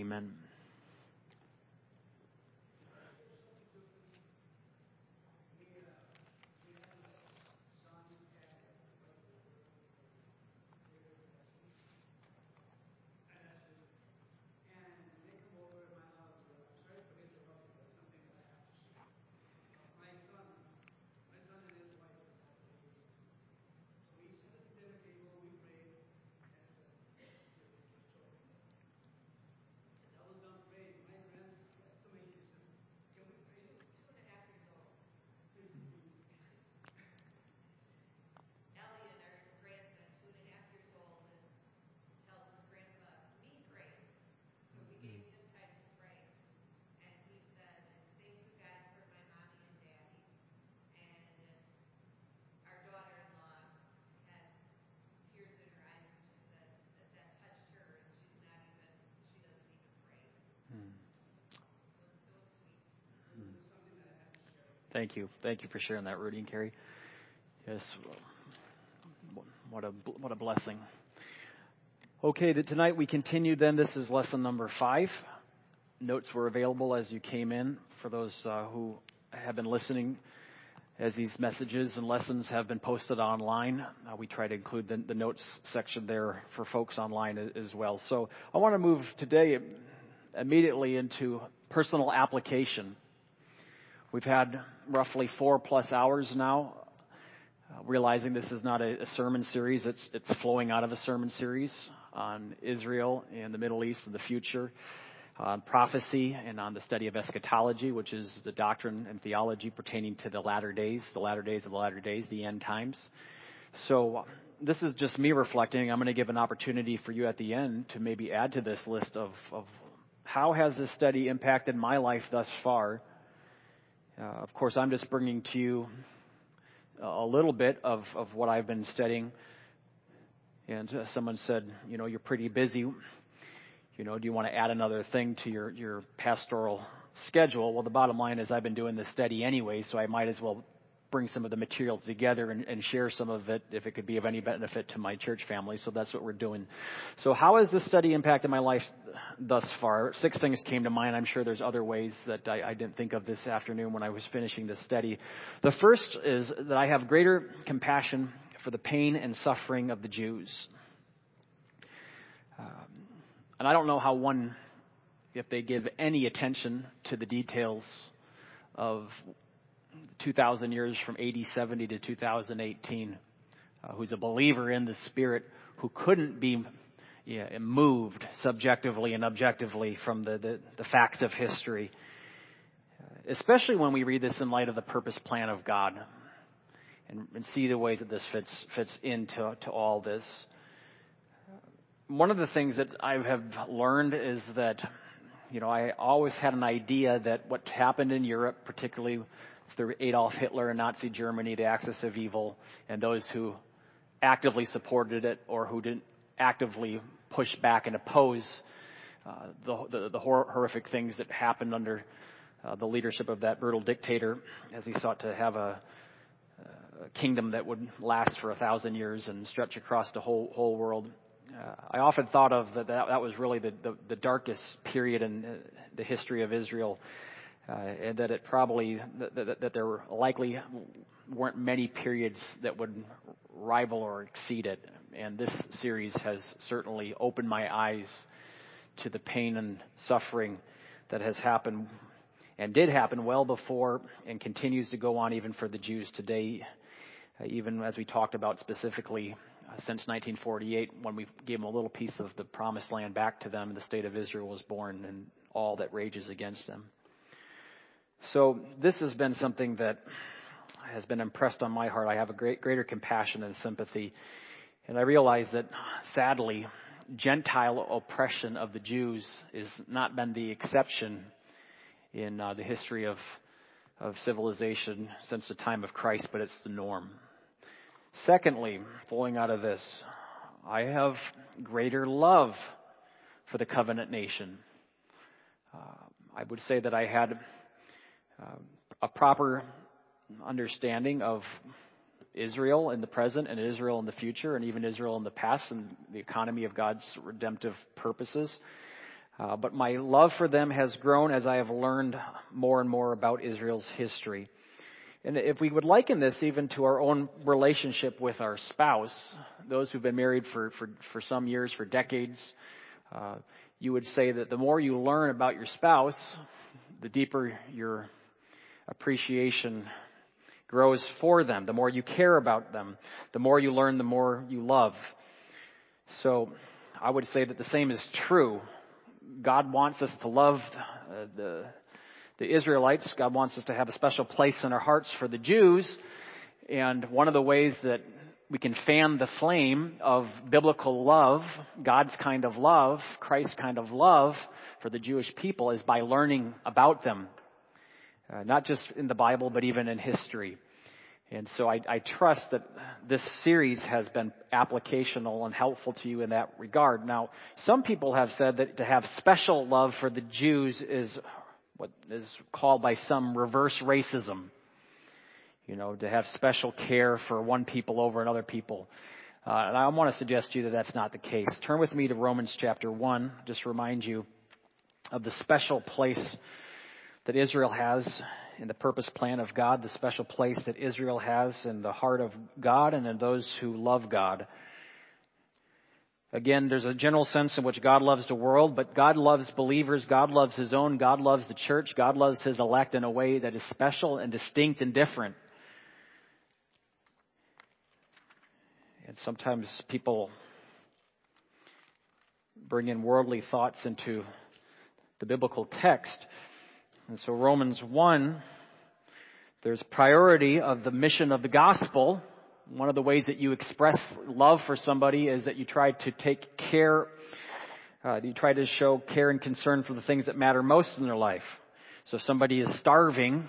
Amen. Thank you. Thank you for sharing that, Rudy and Carrie. Yes, what a blessing. Okay, tonight we continue then. This is lesson number 5. Notes were available as you came in for those who have been listening as these messages and lessons have been posted online. We try to include the notes section there for folks online as well. So I want to move today immediately into personal application. We've had roughly 4+ hours now, realizing this is not a sermon series. It's flowing out of a sermon series on Israel and the Middle East and the future, on prophecy and on the study of eschatology, which is the doctrine and theology pertaining to the latter days of the latter days, the end times. So this is just me reflecting. I'm going to give an opportunity for you at the end to maybe add to this list of how has this study impacted my life thus far. Of course, I'm just bringing to you a little bit of what I've been studying. And someone said, you're pretty busy. Do you want to add another thing to your pastoral schedule? Well, the bottom line is I've been doing this study anyway, so I might as well bring some of the material together and share some of it if it could be of any benefit to my church family. So that's what we're doing. So how has this study impacted my life thus far? 6 things came to mind. I'm sure there's other ways that I didn't think of this afternoon when I was finishing this study. The first is that I have greater compassion for the pain and suffering of the Jews. And I don't know if they give any attention to the details of 2,000 years from AD 70 to 2018, who's a believer in the Spirit, who couldn't be moved subjectively and objectively from the facts of history, especially when we read this in light of the purpose plan of God and see the ways that this fits into all this. One of the things that I have learned is that, I always had an idea that what happened in Europe, particularly through Adolf Hitler and Nazi Germany, the axis of evil, and those who actively supported it or who didn't actively push back and oppose the horrific things that happened under the leadership of that brutal dictator as he sought to have a kingdom that would last for 1,000 years and stretch across the whole world. I often thought of that was really the darkest period in the history of Israel. And that it probably that there likely weren't many periods that would rival or exceed it. And this series has certainly opened my eyes to the pain and suffering that has happened and did happen well before and continues to go on even for the Jews today, even as we talked about specifically since 1948, when we gave them a little piece of the promised land back to them, and the state of Israel was born and all that rages against them. So this has been something that has been impressed on my heart. I have a greater compassion and sympathy. And I realize that, sadly, Gentile oppression of the Jews has not been the exception in the history of civilization since the time of Christ, but it's the norm. Secondly, flowing out of this, I have greater love for the covenant nation. I would say that I had a proper understanding of Israel in the present and Israel in the future and even Israel in the past and the economy of God's redemptive purposes. But my love for them has grown as I have learned more and more about Israel's history. And if we would liken this even to our own relationship with our spouse, those who've been married for some years, for decades, you would say that the more you learn about your spouse, the deeper your appreciation grows for them. The more you care about them, the more you learn, the more you love. So I would say that the same is true. God wants us to love the Israelites. God wants us to have a special place in our hearts for the Jews. And one of the ways that we can fan the flame of biblical love, God's kind of love, Christ's kind of love for the Jewish people is by learning about them. Not just in the Bible, but even in history. And so I trust that this series has been applicational and helpful to you in that regard. Now, some people have said that to have special love for the Jews is what is called by some reverse racism. To have special care for one people over another people. And I want to suggest to you that that's not the case. Turn with me to Romans chapter 1. Just remind you of the special place that Israel has in the purpose plan of God, the special place that Israel has in the heart of God and in those who love God. Again, there's a general sense in which God loves the world, but God loves believers, God loves His own, God loves the church, God loves His elect in a way that is special and distinct and different. And sometimes people bring in worldly thoughts into the biblical text. And so Romans 1, there's priority of the mission of the gospel. One of the ways that you express love for somebody is that you try to take care, you try to show care and concern for the things that matter most in their life. So if somebody is starving,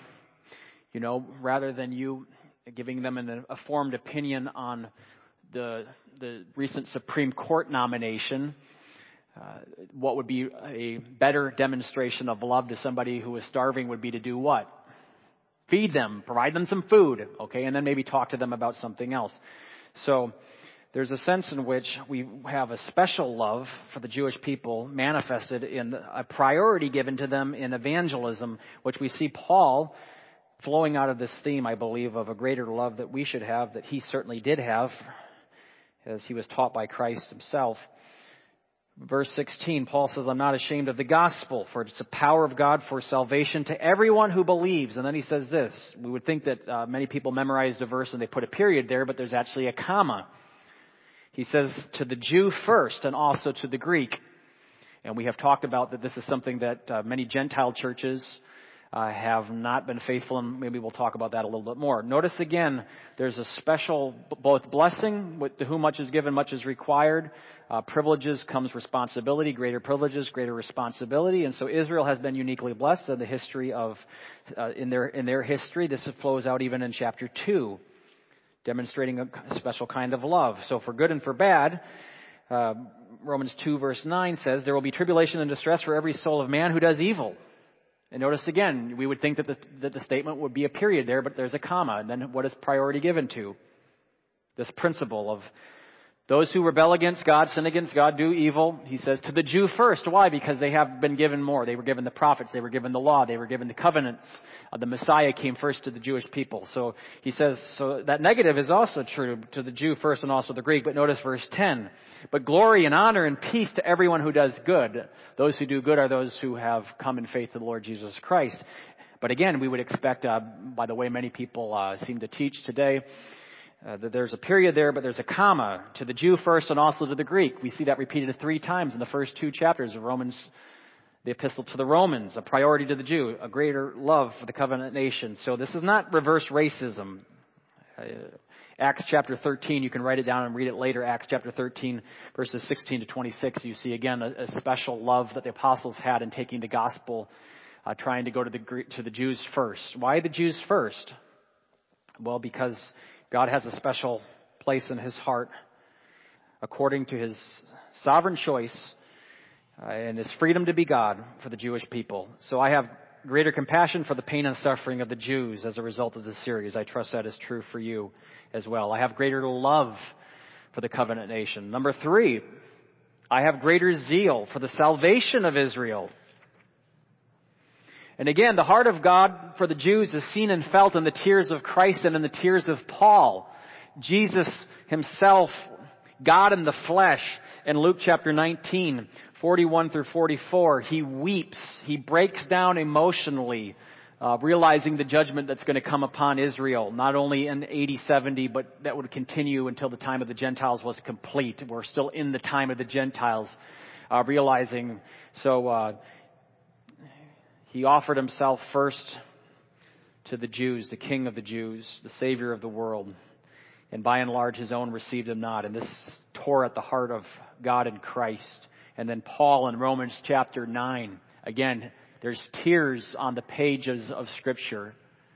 rather than you giving them an informed opinion on the recent Supreme Court nomination, what would be a better demonstration of love to somebody who is starving would be to do what? Feed them, provide them some food, okay, and then maybe talk to them about something else. So there's a sense in which we have a special love for the Jewish people manifested in a priority given to them in evangelism, which we see Paul flowing out of this theme, I believe, of a greater love that we should have, that he certainly did have, as he was taught by Christ himself. Verse 16, Paul says, I'm not ashamed of the gospel, for it's the power of God for salvation to everyone who believes. And then he says this. We would think that many people memorize the verse and they put a period there, but there's actually a comma. He says, to the Jew first and also to the Greek. And we have talked about that this is something that many Gentile churches have not been faithful, and maybe we'll talk about that a little bit more. Notice again, there's a special both blessing, to whom much is given, much is required. Privileges comes responsibility, greater privileges, greater responsibility. And so Israel has been uniquely blessed in the history of, in their history. This flows out even in chapter 2, demonstrating a special kind of love. So for good and for bad, Romans 2 verse 9 says, there will be tribulation and distress for every soul of man who does evil. And notice again, we would think that the statement would be a period there, but there's a comma. And then what is priority given to? This principle of those who rebel against God, sin against God, do evil. He says to the Jew first. Why? Because they have been given more. They were given the prophets. They were given the law. They were given the covenants. The Messiah came first to the Jewish people. So he says, so that negative is also true to the Jew first and also the Greek. But notice verse 10. But glory and honor and peace to everyone who does good. Those who do good are those who have come in faith to the Lord Jesus Christ. But again, we would expect, by the way many people seem to teach today, that there's a period there, but there's a comma to the Jew first and also to the Greek. We see that repeated 3 times in the first 2 chapters of Romans, the epistle to the Romans, a priority to the Jew, a greater love for the covenant nation. So this is not reverse racism. Acts chapter 13, you can write it down and read it later. Acts chapter 13, verses 16 to 26, you see again a special love that the apostles had in taking the gospel, trying to go to the Jews first. Why the Jews first? Well, because God has a special place in His heart according to His sovereign choice and His freedom to be God for the Jewish people. So I have greater compassion for the pain and suffering of the Jews as a result of this series. I trust that is true for you as well. I have greater love for the covenant nation. Number 3, I have greater zeal for the salvation of Israel. And again, the heart of God for the Jews is seen and felt in the tears of Christ and in the tears of Paul. Jesus himself, God in the flesh, in Luke chapter 19, 41 through 44, he weeps. He breaks down emotionally, realizing the judgment that's going to come upon Israel, not only in AD 70, but that would continue until the time of the Gentiles was complete. We're still in the time of the Gentiles, realizing. So he offered himself first to the Jews, the King of the Jews, the Savior of the world. And by and large, his own received him not. And this tore at the heart of God in Christ. And then Paul in Romans chapter 9, again, there's tears on the pages of Scripture.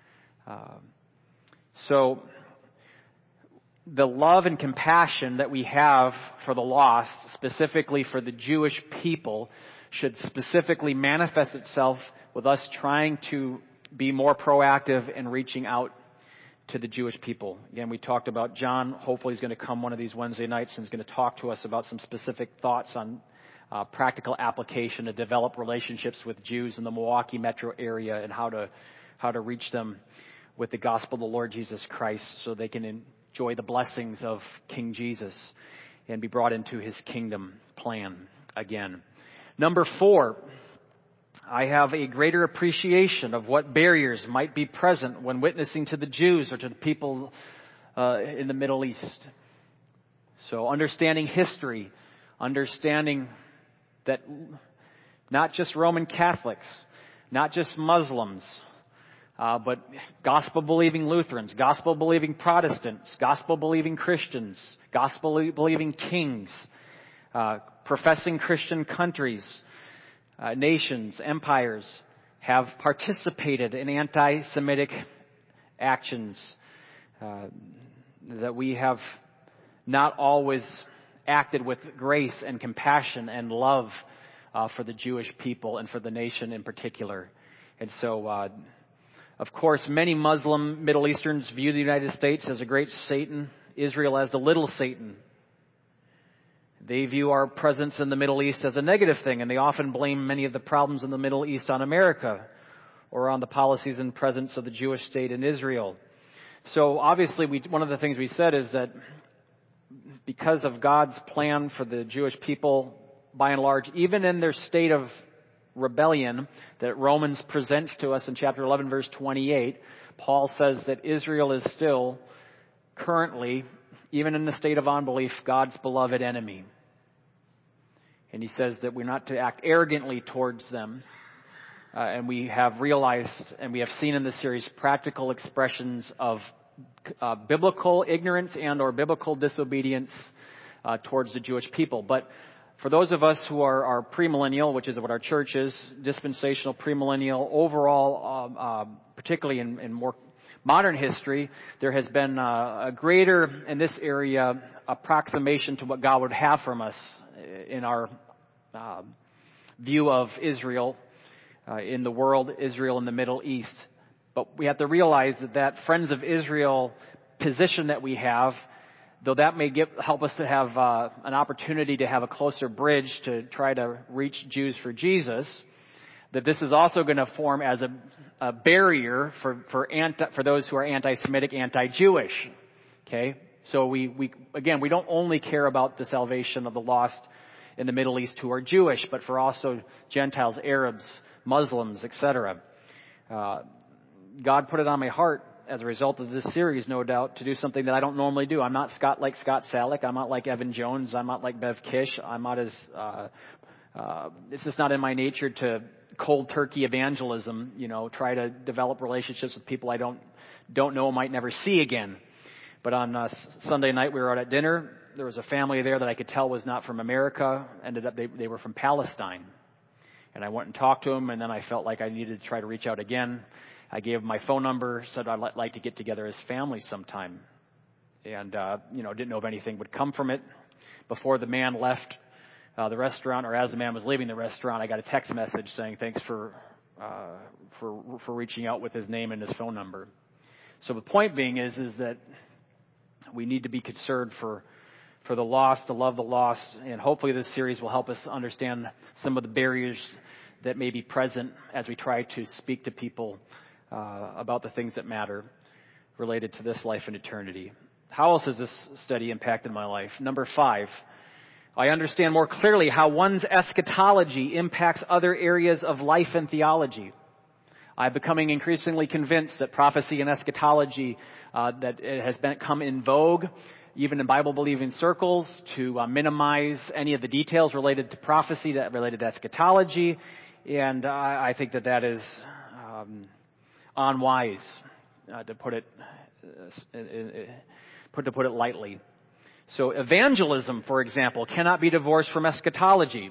So the love and compassion that we have for the lost, specifically for the Jewish people, should specifically manifest itself with us trying to be more proactive in reaching out to the Jewish people. Again, we talked about John. Hopefully he's going to come one of these Wednesday nights and he's going to talk to us about some specific thoughts on practical application to develop relationships with Jews in the Milwaukee metro area and how to reach them with the gospel of the Lord Jesus Christ so they can enjoy the blessings of King Jesus and be brought into his kingdom plan again. Number 4, I have a greater appreciation of what barriers might be present when witnessing to the Jews or to the people in the Middle East. So understanding history, understanding that not just Roman Catholics, not just Muslims, but gospel-believing Lutherans, gospel-believing Protestants, gospel-believing Christians, gospel-believing kings, professing Christian countries, nations, empires have participated in anti-Semitic actions that we have not always acted with grace and compassion and love for the Jewish people and for the nation in particular. And so, of course, many Muslim Middle Easterns view the United States as a great Satan, Israel as the little Satan. They view our presence in the Middle East as a negative thing, and they often blame many of the problems in the Middle East on America or on the policies and presence of the Jewish state in Israel. So obviously, one of the things we said is that because of God's plan for the Jewish people, by and large, even in their state of rebellion that Romans presents to us in chapter 11, verse 28, Paul says that Israel is still currently, even in the state of unbelief, God's beloved enemy. And he says that we're not to act arrogantly towards them. And we have realized, and we have seen in this series, practical expressions of biblical ignorance and or biblical disobedience towards the Jewish people. But for those of us who are premillennial, which is what our church is, dispensational, premillennial, overall, particularly in more modern history, there has been a greater, in this area, approximation to what God would have from us in our view of Israel in the world, Israel in the Middle East. But we have to realize that Friends of Israel position that we have, though that may help us to have an opportunity to have a closer bridge to try to reach Jews for Jesus, that this is also going to form as a barrier for those who are anti-Semitic, anti-Jewish. Okay? So we don't only care about the salvation of the lost in the Middle East who are Jewish, but for also Gentiles, Arabs, Muslims, etc. God put it on my heart as a result of this series, no doubt, to do something that I don't normally do. I'm not Scott Salick. I'm not like Evan Jones. I'm not like Bev Kish. I'm not as it's just not in my nature to cold turkey evangelism, try to develop relationships with people I don't know, might never see again. But on Sunday night, we were out at dinner. There was a family there that I could tell was not from America. Ended up, they were from Palestine. And I went and talked to them, and then I felt like I needed to try to reach out again. I gave my phone number, said I'd like to get together as family sometime. And, didn't know if anything would come from it. Before the man left the restaurant, or as the man was leaving the restaurant, I got a text message saying thanks for reaching out with his name and his phone number. So the point being is that we need to be concerned for for the lost, to love the lost, and hopefully this series will help us understand some of the barriers that may be present as we try to speak to people about the things that matter related to this life and eternity. How else has this study impacted my life? Number 5, I understand more clearly how one's eschatology impacts other areas of life and theology. I'm becoming increasingly convinced that prophecy and eschatology, that it has come in vogue, even in Bible-believing circles, to minimize any of the details related to prophecy, that related to eschatology, and I think that is unwise, to put it lightly. So evangelism, for example, cannot be divorced from eschatology.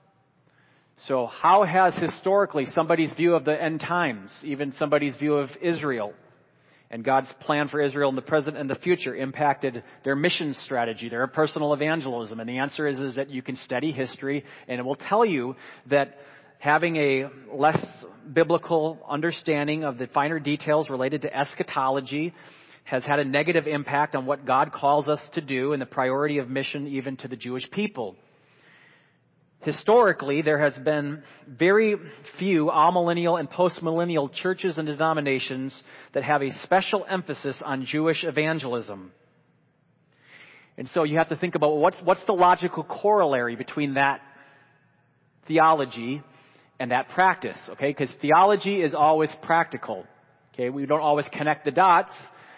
So how has historically somebody's view of the end times, even somebody's view of Israel and God's plan for Israel in the present and the future, impacted their mission strategy, their personal evangelism? And the answer is that you can study history, and it will tell you that having a less biblical understanding of the finer details related to eschatology has had a negative impact on what God calls us to do and the priority of mission even to the Jewish people. Historically, there has been very few amillennial and postmillennial churches and denominations that have a special emphasis on Jewish evangelism. And so you have to think about what's the logical corollary between that theology and that practice, okay? Because theology is always practical, okay? We don't always connect the dots,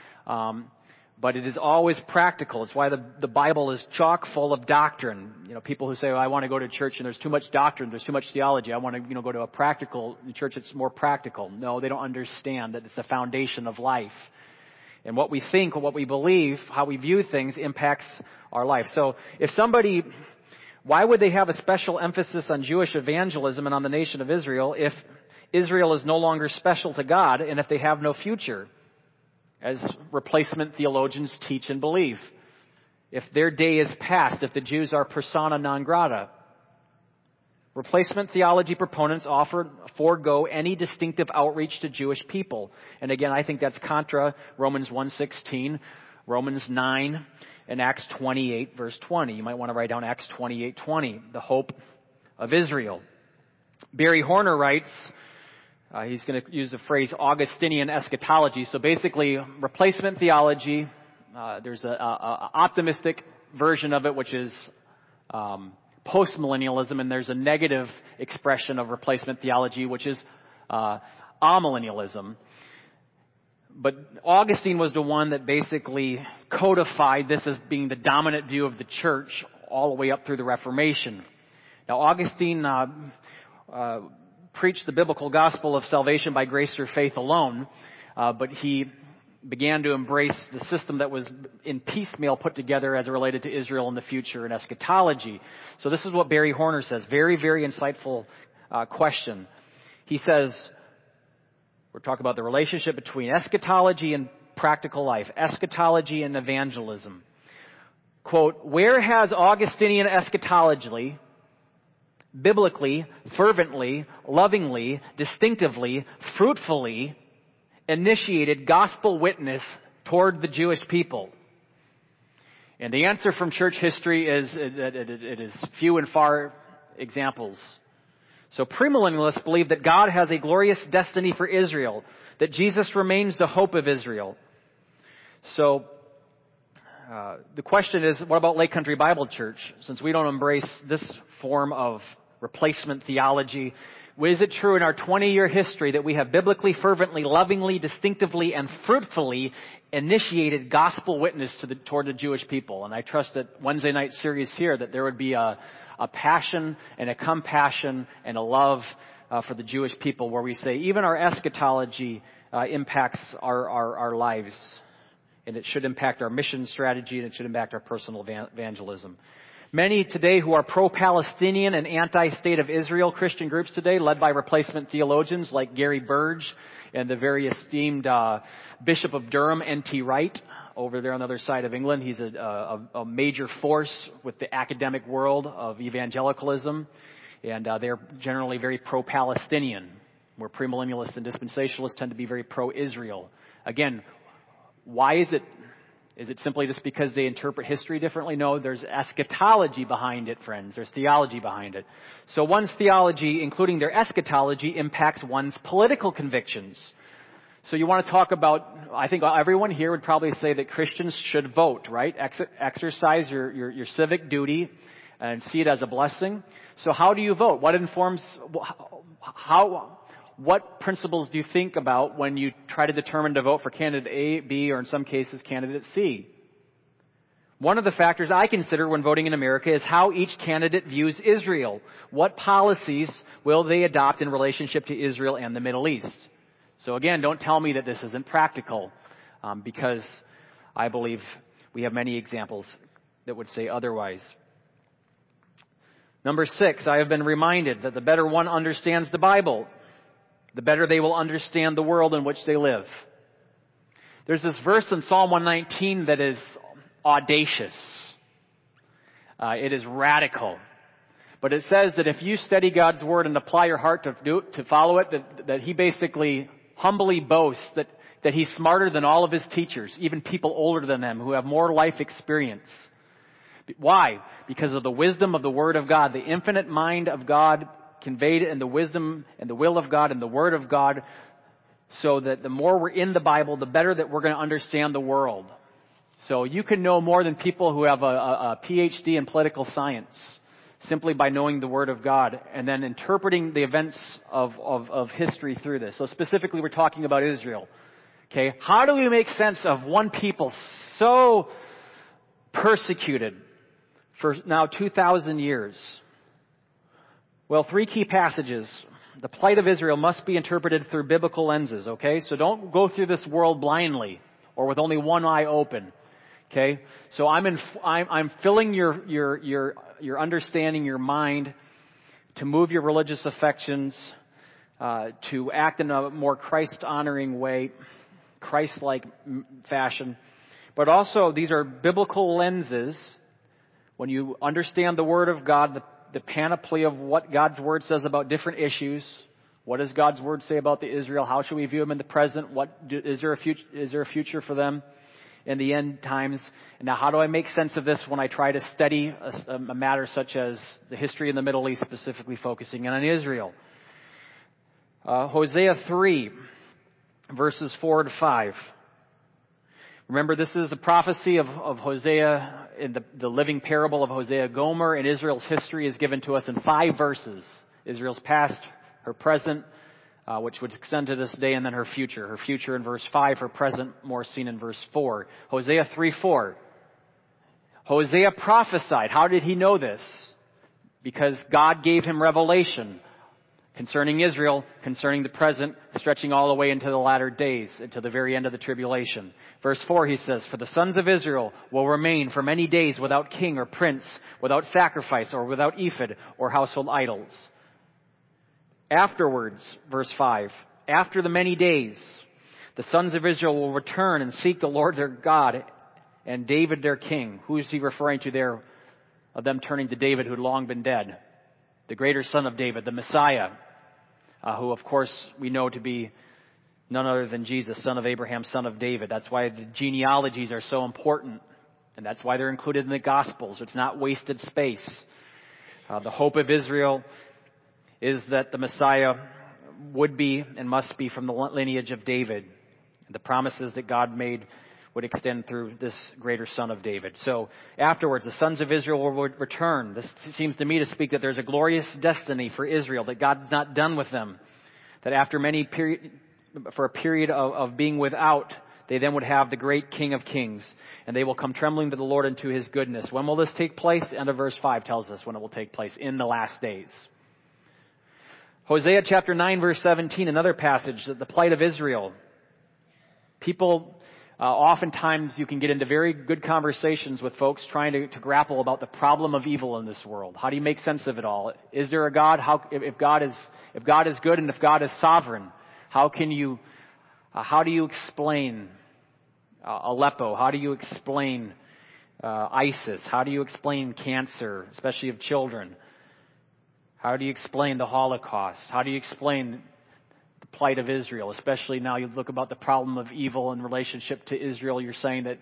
but it is always practical. It's why the Bible is chock full of doctrine. You know, people who say, I want to go to church and there's too much doctrine, there's too much theology. I want to, go to a practical church that's more practical. No, they don't understand that it's the foundation of life. And what we think, what we believe, how we view things impacts our life. So why would they have a special emphasis on Jewish evangelism and on the nation of Israel if Israel is no longer special to God and if they have no future, as replacement theologians teach and believe? If their day is past, if the Jews are persona non grata. Replacement theology proponents forego any distinctive outreach to Jewish people. And again, I think that's contra Romans 1:16, Romans 9, and Acts 28, verse 20. You might want to write down Acts 28:20, the hope of Israel. Barry Horner writes, he's going to use the phrase Augustinian eschatology. So basically, replacement theology, there's an optimistic version of it, which is postmillennialism, and there's a negative expression of replacement theology, which is amillennialism. But Augustine was the one that basically codified this as being the dominant view of the church all the way up through the Reformation. Now, Augustine preached the biblical gospel of salvation by grace through faith alone, but he began to embrace the system that was in piecemeal put together as it related to Israel in the future and eschatology. So this is what Barry Horner says. Very, very insightful question. He says, we're talking about the relationship between eschatology and practical life, eschatology and evangelism. Quote, where has Augustinian eschatology biblically, fervently, lovingly, distinctively, fruitfully initiated gospel witness toward the Jewish people? And the answer from church history is that it is few and far examples. So premillennialists believe that God has a glorious destiny for Israel, that Jesus remains the hope of Israel. So the question is, what about Lake Country Bible Church? Since we don't embrace this form of replacement theology, is it true in our 20-year history that we have biblically, fervently, lovingly, distinctively, and fruitfully initiated gospel witness toward the Jewish people? And I trust that Wednesday night series here, that there would be a passion and a compassion and a love for the Jewish people, where we say even our eschatology impacts our lives, and it should impact our mission strategy, and it should impact our personal evangelism. Many today who are pro-Palestinian and anti-state of Israel Christian groups today, led by replacement theologians like Gary Burge and the very esteemed Bishop of Durham, N.T. Wright, over there on the other side of England. He's a major force with the academic world of evangelicalism, and they're generally very pro-Palestinian, where premillennialists and dispensationalists tend to be very pro-Israel. Again, why is it Is it simply just because they interpret history differently? No, there's eschatology behind it, friends. There's theology behind it. So one's theology, including their eschatology, impacts one's political convictions. So you want to talk about, I think everyone here would probably say that Christians should vote, right? Exercise your civic duty and see it as a blessing. So how do you vote? What principles do you think about when you try to determine to vote for candidate A, B, or in some cases candidate C? One of the factors I consider when voting in America is how each candidate views Israel. What policies will they adopt in relationship to Israel and the Middle East? So again, don't tell me that this isn't practical, because I believe we have many examples that would say otherwise. Number 6, I have been reminded that the better one understands the Bible, the better they will understand the world in which they live. There's this verse in Psalm 119 that is audacious. It is radical. But it says that if you study God's Word and apply your heart to follow it, that He basically humbly boasts that He's smarter than all of His teachers, even people older than them who have more life experience. Why? Because of the wisdom of the Word of God, the infinite mind of God conveyed in the wisdom and the will of God and the Word of God, so that the more we're in the Bible, the better that we're going to understand the world. So you can know more than people who have a PhD in political science simply by knowing the Word of God and then interpreting the events of history through this. So specifically we're talking about Israel. Okay, how do we make sense of one people so persecuted for now 2,000 years? Well, 3 key passages. The plight of Israel must be interpreted through biblical lenses, okay? So don't go through this world blindly or with only one eye open, okay? So I'm filling your understanding, your mind, to move your religious affections, to act in a more Christ-honoring way, Christ-like fashion. But also, these are biblical lenses. When you understand the Word of God, the panoply of what God's Word says about different issues. What does God's Word say about the Israel? How should we view them in the present? Is there a future for them in the end times? And now how do I make sense of this when I try to study a matter such as the history in the Middle East, specifically focusing on Israel? Hosea 3, verses 4 to 5. Remember, this is a prophecy of Hosea in the living parable of Hosea Gomer, and Israel's history is given to us in 5 verses. Israel's past, her present, which would extend to this day, and then her future. Her future in verse 5, her present more seen in verse 4. Hosea 3:4. Hosea prophesied. How did he know this? Because God gave him revelation concerning Israel, concerning the present, stretching all the way into the latter days, until the very end of the tribulation. Verse 4, he says, "For the sons of Israel will remain for many days without king or prince, without sacrifice or without ephod or household idols." Afterwards, verse 5, "After the many days, the sons of Israel will return and seek the Lord their God and David their king." Who is he referring to there of them turning to David, who had long been dead? The greater son of David, the Messiah, who of course we know to be none other than Jesus, son of Abraham, son of David. That's why the genealogies are so important, and that's why they're included in the Gospels. It's not wasted space. The hope of Israel is that the Messiah would be and must be from the lineage of David. The promises that God made would extend through this greater son of David. So afterwards, the sons of Israel will return. This seems to me to speak that there's a glorious destiny for Israel, that God's not done with them. That after for a period of being without, they then would have the great King of Kings. And they will come trembling to the Lord and to His goodness. When will this take place? The end of verse 5 tells us when it will take place, in the last days. Hosea chapter 9, verse 17, another passage, the plight of Israel. People... oftentimes you can get into very good conversations with folks trying to grapple about the problem of evil in this world. How do you make sense of it all? Is there a God? If God is good and if God is sovereign, how do you explain Aleppo? How do you explain ISIS? How do you explain cancer, especially of children? How do you explain the Holocaust? How do you explain the plight of Israel, especially now you look about the problem of evil in relationship to Israel? You're saying that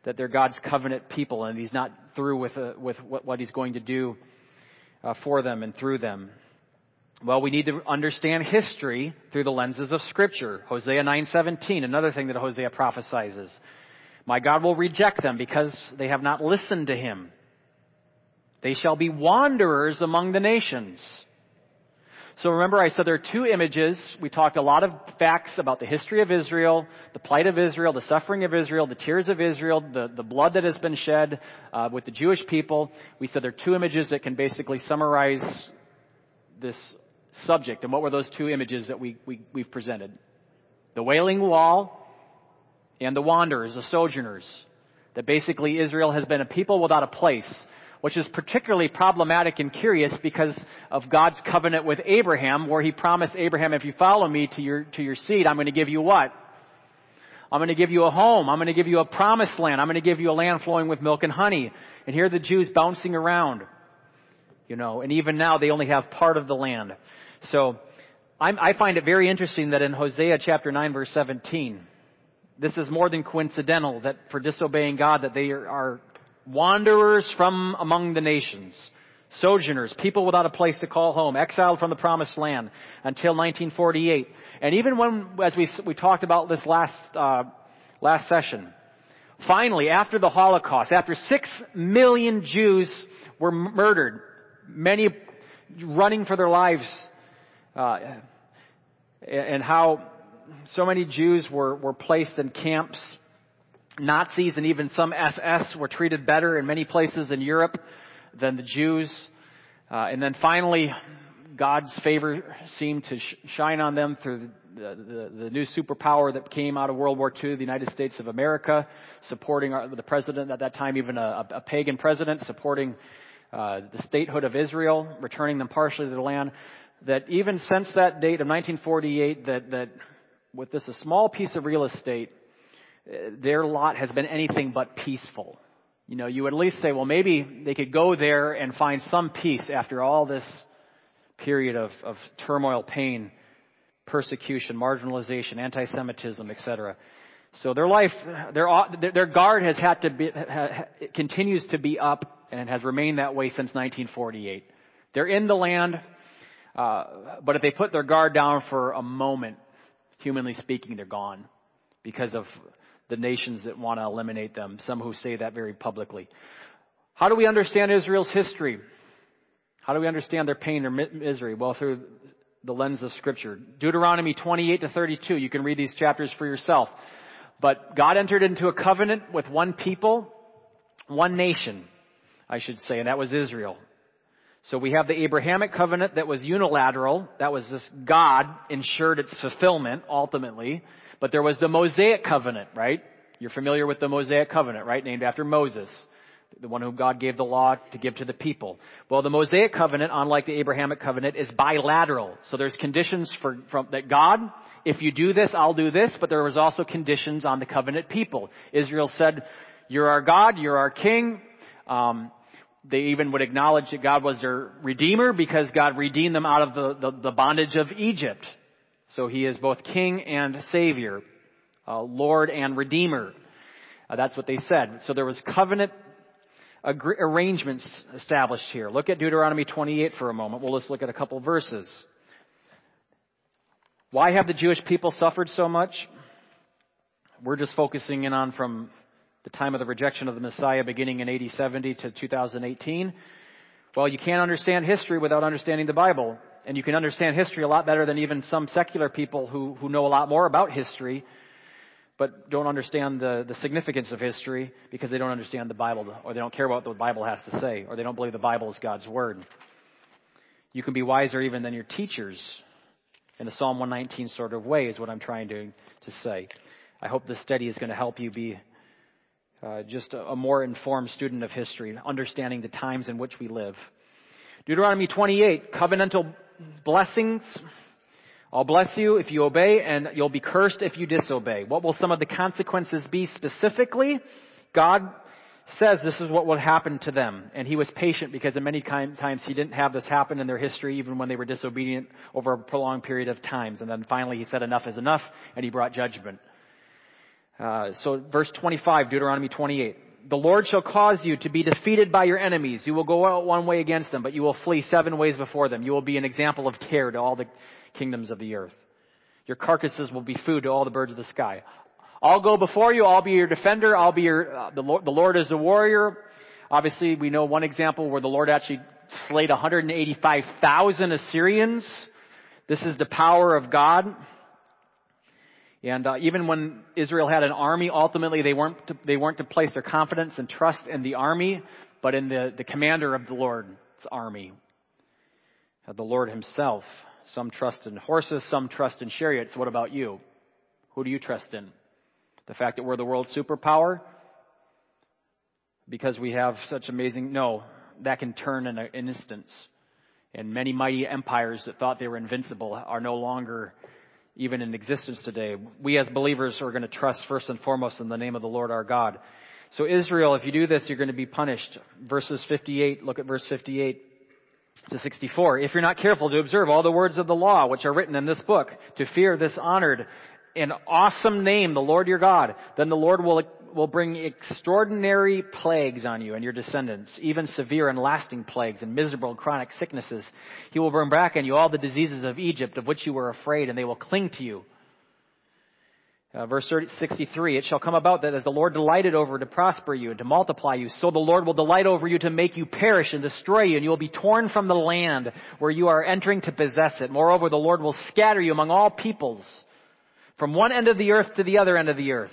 that they're God's covenant people, and He's not through with what He's going to do for them and through them. Well, we need to understand history through the lenses of Scripture. Hosea 9:17, another thing that Hosea prophesizes. My God will reject them because they have not listened to Him. They shall be wanderers among the nations. So remember, I said there are two images. We talked a lot of facts about the history of Israel, the plight of Israel, the suffering of Israel, the tears of Israel, the blood that has been shed with the Jewish people. We said there are two images that can basically summarize this subject. And what were those two images that we've presented? The Wailing Wall and the wanderers, the sojourners. That basically Israel has been a people without a place, which is particularly problematic and curious because of God's covenant with Abraham, where He promised Abraham, if you follow me to your seed, I'm going to give you what? I'm going to give you a home. I'm going to give you a promised land. I'm going to give you a land flowing with milk and honey. And here are the Jews bouncing around. And even now they only have part of the land. So I find it very interesting that in Hosea chapter 9 verse 17, this is more than coincidental that for disobeying God that they are wanderers from among the nations, sojourners, people without a place to call home, exiled from the promised land until 1948. And even when, as we talked about this last session, finally after the Holocaust, after 6 million Jews were murdered, many running for their lives, and how so many Jews were placed in camps. Nazis and even some SS were treated better in many places in Europe than the Jews. And then finally, God's favor seemed to shine on them through the new superpower that came out of World War II, the United States of America, supporting the president at that time, even a pagan president, supporting the statehood of Israel, returning them partially to the land. That even since that date of 1948, that with this a small piece of real estate, their lot has been anything but peaceful. You would at least say, well, maybe they could go there and find some peace after all this period of turmoil, pain, persecution, marginalization, anti-Semitism, etc. So their life, their guard has had to be, continues to be up, and it has remained that way since 1948. They're in the land, but if they put their guard down for a moment, humanly speaking, they're gone because of the nations that want to eliminate them, some who say that very publicly. How do we understand Israel's history? How do we understand their pain, their misery? Well, through the lens of Scripture. Deuteronomy 28-32, you can read these chapters for yourself. But God entered into a covenant with one people, one nation, I should say, and that was Israel. So we have the Abrahamic covenant that was unilateral. That was this God ensured its fulfillment ultimately. But there was the Mosaic covenant, right? You're familiar with the Mosaic covenant, right? Named after Moses, the one whom God gave the law to give to the people. Well, the Mosaic covenant, unlike the Abrahamic covenant, is bilateral. So there's conditions from that God, if you do this, I'll do this. But there was also conditions on the covenant people. Israel said, you're our God, you're our king. They even would acknowledge that God was their redeemer because God redeemed them out of the bondage of Egypt. So He is both King and Savior, Lord and Redeemer. That's what they said. So there was covenant arrangements established here. Look at Deuteronomy 28 for a moment. We'll just look at a couple verses. Why have the Jewish people suffered so much? We're just focusing in on from the time of the rejection of the Messiah beginning in AD 70 to 2018. Well, you can't understand history without understanding the Bible. And you can understand history a lot better than even some secular people who know a lot more about history, but don't understand the significance of history because they don't understand the Bible, or they don't care about what the Bible has to say, or they don't believe the Bible is God's Word. You can be wiser even than your teachers in a Psalm 119 sort of way is what I'm trying to say. I hope this study is going to help you be just a more informed student of history, understanding the times in which we live. Deuteronomy 28, covenantal blessings. I'll bless you if you obey, and you'll be cursed if you disobey. What will some of the consequences be specifically? God says this is what will happen to them. And He was patient because in many times He didn't have this happen in their history, even when they were disobedient over a prolonged period of times. And then finally He said enough is enough, and He brought judgment. So verse 25, Deuteronomy 28. The Lord shall cause you to be defeated by your enemies. You will go out one way against them, but you will flee 7 ways before them. You will be an example of terror to all the kingdoms of the earth. Your carcasses will be food to all the birds of the sky. I'll go before you. I'll be your defender. I'll be the Lord is a warrior. Obviously, we know one example where the Lord actually slayed 185,000 Assyrians. This is the power of God. And even when Israel had an army, ultimately they weren't to place their confidence and trust in the army, but in the commander of the Lord's army, the Lord himself. Some trust in horses, some trust in chariots. What about you? Who do you trust in? The fact that we're the world superpower? Because we have such amazing... No, that can turn in an instance. And many mighty empires that thought they were invincible are no longer even in existence today. We as believers are going to trust first and foremost in the name of the Lord our God. So Israel, if you do this, you're going to be punished. Verses 58, look at verse 58 to 64. If you're not careful to observe all the words of the law which are written in this book, to fear this honored and awesome name, the Lord your God, then the Lord will bring extraordinary plagues on you and your descendants, even severe and lasting plagues and miserable and chronic sicknesses. He will bring back on you all the diseases of Egypt of which you were afraid, and they will cling to you. Verse 63, it shall come about that as the Lord delighted over to prosper you and to multiply you, so the Lord will delight over you to make you perish and destroy you, and you will be torn from the land where you are entering to possess it. Moreover, the Lord will scatter you among all peoples, from one end of the earth to the other end of the earth.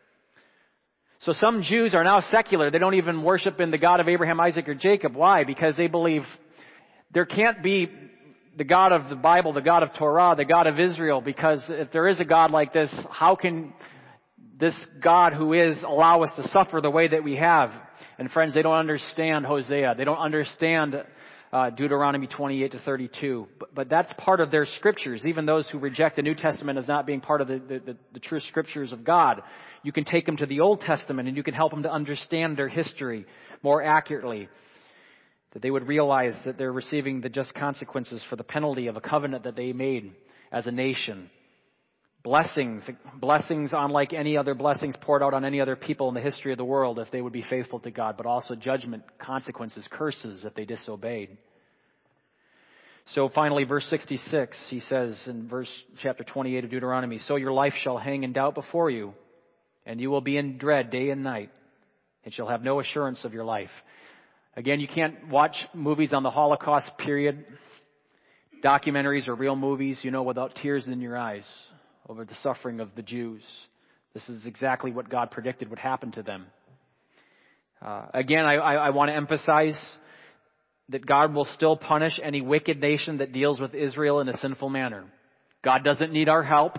So some Jews are now secular. They don't even worship in the God of Abraham, Isaac, or Jacob. Why? Because they believe there can't be the God of the Bible, the God of Torah, the God of Israel, because if there is a God like this, how can this God who is allow us to suffer the way that we have? And friends, they don't understand Hosea. They don't understand Deuteronomy 28 to 32. But that's part of their scriptures. Even those who reject the New Testament as not being part of the true scriptures of God, you can take them to the Old Testament and you can help them to understand their history more accurately. That they would realize that they're receiving the just consequences for the penalty of a covenant that they made as a nation. Blessings unlike any other blessings poured out on any other people in the history of the world if they would be faithful to God, but also judgment, consequences, curses if they disobeyed. So finally, verse 66, he says in chapter 28 of Deuteronomy, so your life shall hang in doubt before you, and you will be in dread day and night, and shall have no assurance of your life. Again, you can't watch movies on the Holocaust period, documentaries or real movies, without tears in your eyes over the suffering of the Jews. This is exactly what God predicted would happen to them. Again, I want to emphasize that God will still punish any wicked nation that deals with Israel in a sinful manner. God doesn't need our help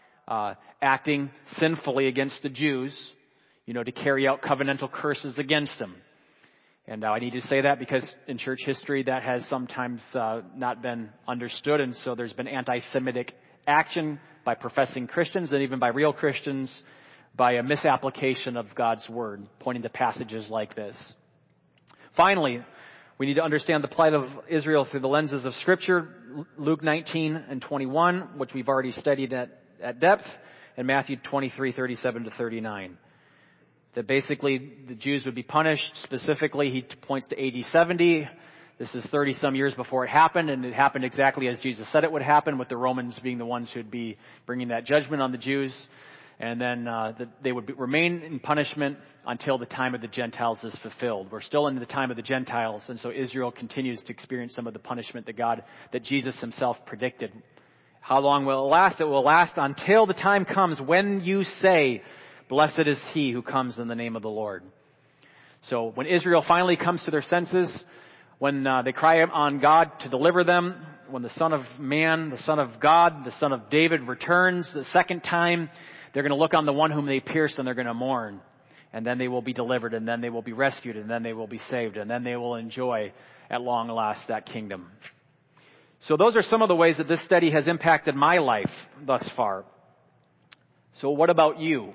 acting sinfully against the Jews, to carry out covenantal curses against them. And I need to say that because in church history that has sometimes not been understood, and so there's been anti-Semitic action by professing Christians and even by real Christians by a misapplication of God's word, pointing to passages like this. Finally, we need to understand the plight of Israel through the lenses of Scripture, Luke 19 and 21, which we've already studied at depth, and Matthew 23, 37 to 39. That basically the Jews would be punished. Specifically, he points to AD 70. This is 30-some years before it happened, and it happened exactly as Jesus said it would happen, with the Romans being the ones who would be bringing that judgment on the Jews. And then they would remain in punishment until the time of the Gentiles is fulfilled. We're still in the time of the Gentiles, and so Israel continues to experience some of the punishment that Jesus himself predicted. How long will it last? It will last until the time comes when you say, blessed is he who comes in the name of the Lord. So when Israel finally comes to their senses, when they cry on God to deliver them, when the Son of Man, the Son of God, the Son of David returns the second time, they're going to look on the one whom they pierced and they're going to mourn. And then they will be delivered, and then they will be rescued, and then they will be saved, and then they will enjoy at long last that kingdom. So those are some of the ways that this study has impacted my life thus far. So what about you?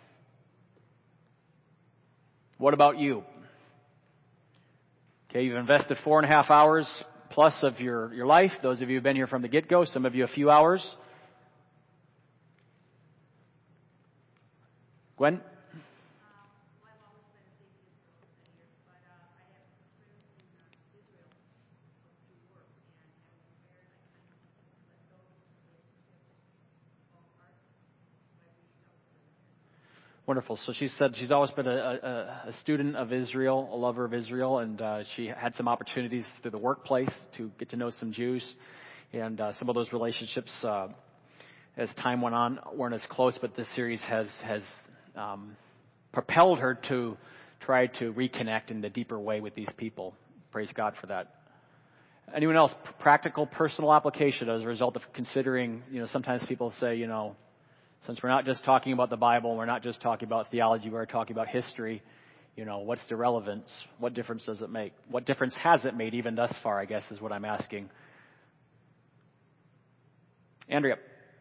What about you? Okay, you've invested 4.5 hours plus of your life. Those of you who have been here from the get-go, some of you a few hours. Gwen? Wonderful. So she said she's always been a student of Israel, a lover of Israel, and she had some opportunities through the workplace to get to know some Jews. And some of those relationships, as time went on, weren't as close, but this series has propelled her to try to reconnect in a deeper way with these people. Praise God for that. Anyone else? Practical, personal application as a result of considering, sometimes people say, since we're not just talking about the Bible, we're not just talking about theology, we're talking about history, what's the relevance? What difference does it make? What difference has it made even thus far, I guess, is what I'm asking. Andrea.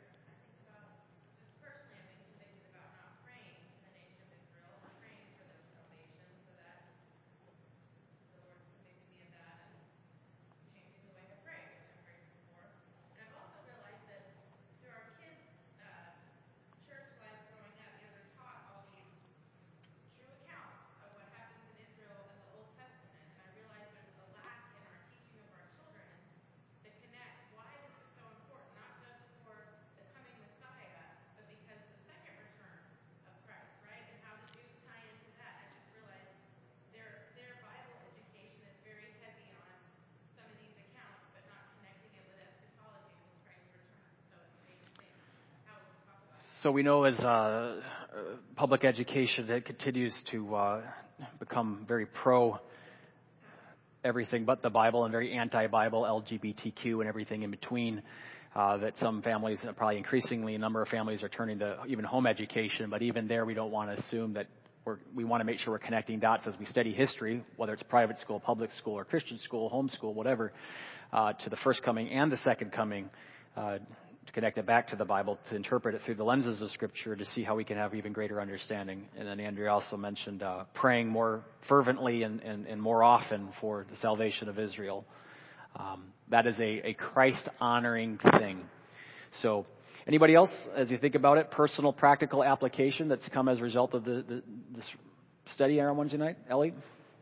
So we know as public education, it continues to become very pro everything but the Bible and very anti-Bible, LGBTQ and everything in between. That some families, probably increasingly a number of families, are turning to even home education. But even there, we don't want to assume that we want to make sure we're connecting dots as we study history, whether it's private school, public school, or Christian school, homeschool, whatever, to the first coming and the second coming. To connect it back to the Bible, to interpret it through the lenses of Scripture, to see how we can have even greater understanding. And then Andrea also mentioned praying more fervently and more often for the salvation of Israel. That is a Christ-honoring thing. So anybody else, as you think about it, personal, practical application that's come as a result of this study on Wednesday night? Ellie?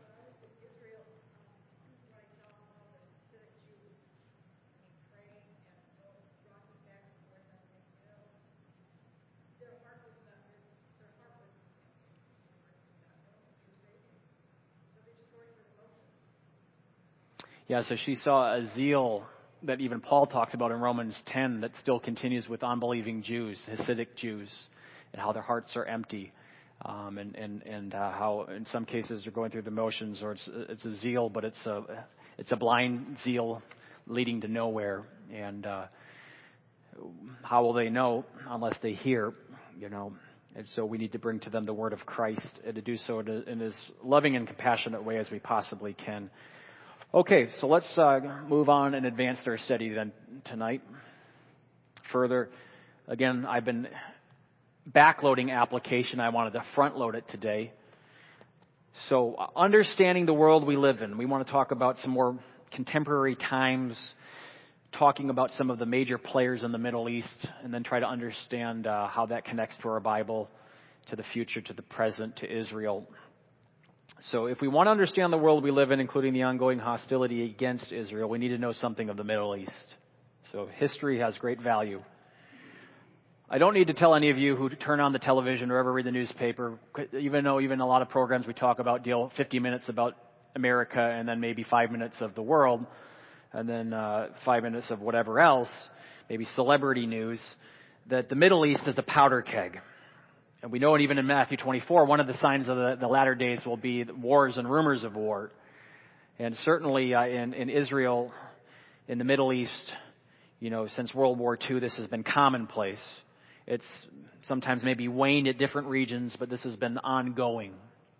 Yeah, so she saw a zeal that even Paul talks about in Romans 10 that still continues with unbelieving Jews, Hasidic Jews, and how their hearts are empty, and how in some cases they're going through the motions, or it's a zeal, but it's a blind zeal leading to nowhere. And how will they know unless they hear? And so we need to bring to them the word of Christ, and to do so in as loving and compassionate way as we possibly can. Okay, so let's move on and advance our study then tonight. Further, again, I've been backloading application. I wanted to front load it today. So understanding the world we live in. We want to talk about some more contemporary times, talking about some of the major players in the Middle East, and then try to understand how that connects to our Bible, to the future, to the present, to Israel. So if we want to understand the world we live in, including the ongoing hostility against Israel, we need to know something of the Middle East. So history has great value. I don't need to tell any of you who turn on the television or ever read the newspaper, even though even a lot of programs we talk about deal 50 minutes about America and then maybe 5 minutes of the world, and then 5 minutes of whatever else, maybe celebrity news, that the Middle East is a powder keg. And we know it even in Matthew 24, one of the signs of the latter days will be wars and rumors of war. And certainly in Israel, in the Middle East, since World War II, this has been commonplace. It's sometimes maybe waned at different regions, but this has been ongoing.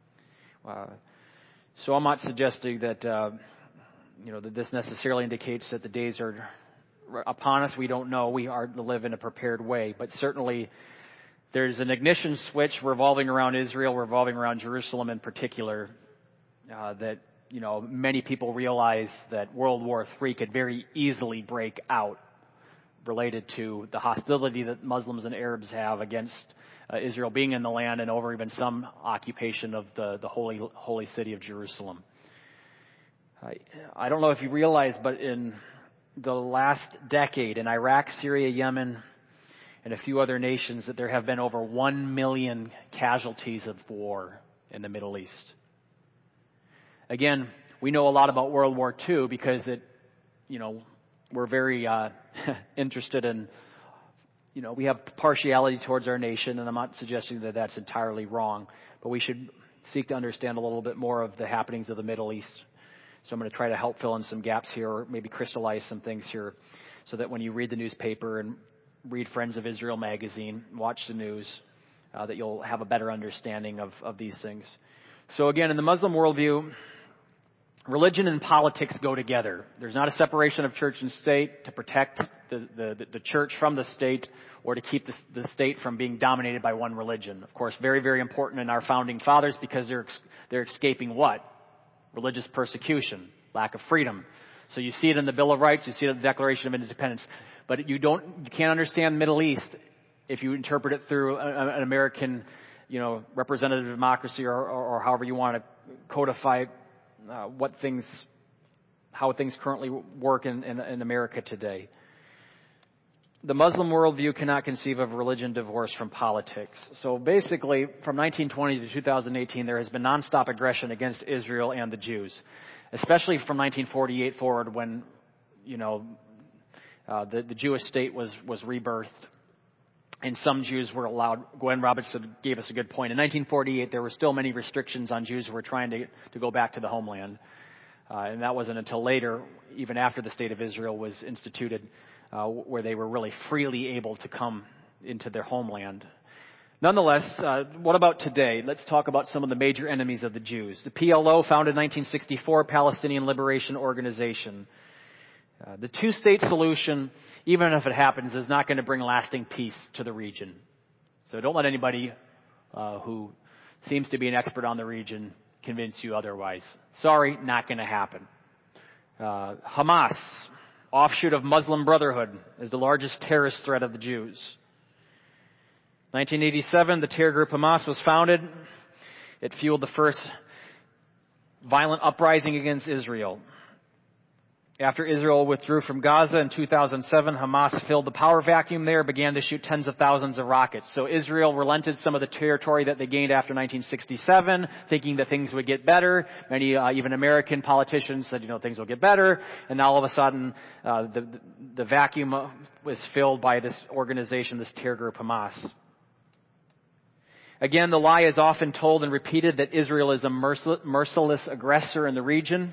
So I'm not suggesting that, that this necessarily indicates that the days are upon us. We don't know. We are to live in a prepared way. But certainly there's an ignition switch revolving around Israel, revolving around Jerusalem in particular, that, many people realize that World War III could very easily break out related to the hostility that Muslims and Arabs have against Israel being in the land and over even some occupation of the holy city of Jerusalem. I don't know if you realize, but in the last decade in Iraq, Syria, Yemen, and a few other nations, that there have been over 1 million casualties of war in the Middle East. Again, we know a lot about World War II because we're very interested in, we have partiality towards our nation, and I'm not suggesting that that's entirely wrong, but we should seek to understand a little bit more of the happenings of the Middle East. So I'm going to try to help fill in some gaps here, or maybe crystallize some things here, so that when you read the newspaper and read Friends of Israel magazine, watch the news, that you'll have a better understanding of these things. So again, in the Muslim worldview, religion and politics go together. There's not a separation of church and state to protect the church from the state, or to keep the state from being dominated by one religion. Of course, very, very important in our founding fathers, because they're escaping what? Religious persecution, lack of freedom. So you see it in the Bill of Rights, you see it in the Declaration of Independence. But you can't understand the Middle East if you interpret it through an American, representative democracy, or however you want to codify how things currently work in America today. The Muslim worldview cannot conceive of religion divorced from politics. So basically, from 1920 to 2018, there has been nonstop aggression against Israel and the Jews, especially from 1948 forward, when the Jewish state was rebirthed, and some Jews were allowed. Gwen Robertson gave us a good point. In 1948, there were still many restrictions on Jews who were trying to go back to the homeland, and that wasn't until later, even after the State of Israel was instituted, where they were really freely able to come into their homeland. Nonetheless, what about today? Let's talk about some of the major enemies of the Jews. The PLO, founded in 1964, Palestinian Liberation Organization. The two-state solution, even if it happens, is not going to bring lasting peace to the region. So don't let anybody who seems to be an expert on the region convince you otherwise. Sorry, not going to happen. Hamas, offshoot of Muslim Brotherhood, is the largest terrorist threat of the Jews. 1987, the terror group Hamas was founded. It fueled the first violent uprising against Israel. After Israel withdrew from Gaza in 2007, Hamas filled the power vacuum there, began to shoot tens of thousands of rockets. So Israel relented some of the territory that they gained after 1967, thinking that things would get better. Many, even American politicians said, things will get better. And now all of a sudden, the vacuum was filled by this organization, this terror group Hamas. Again, the lie is often told and repeated that Israel is a merciless aggressor in the region.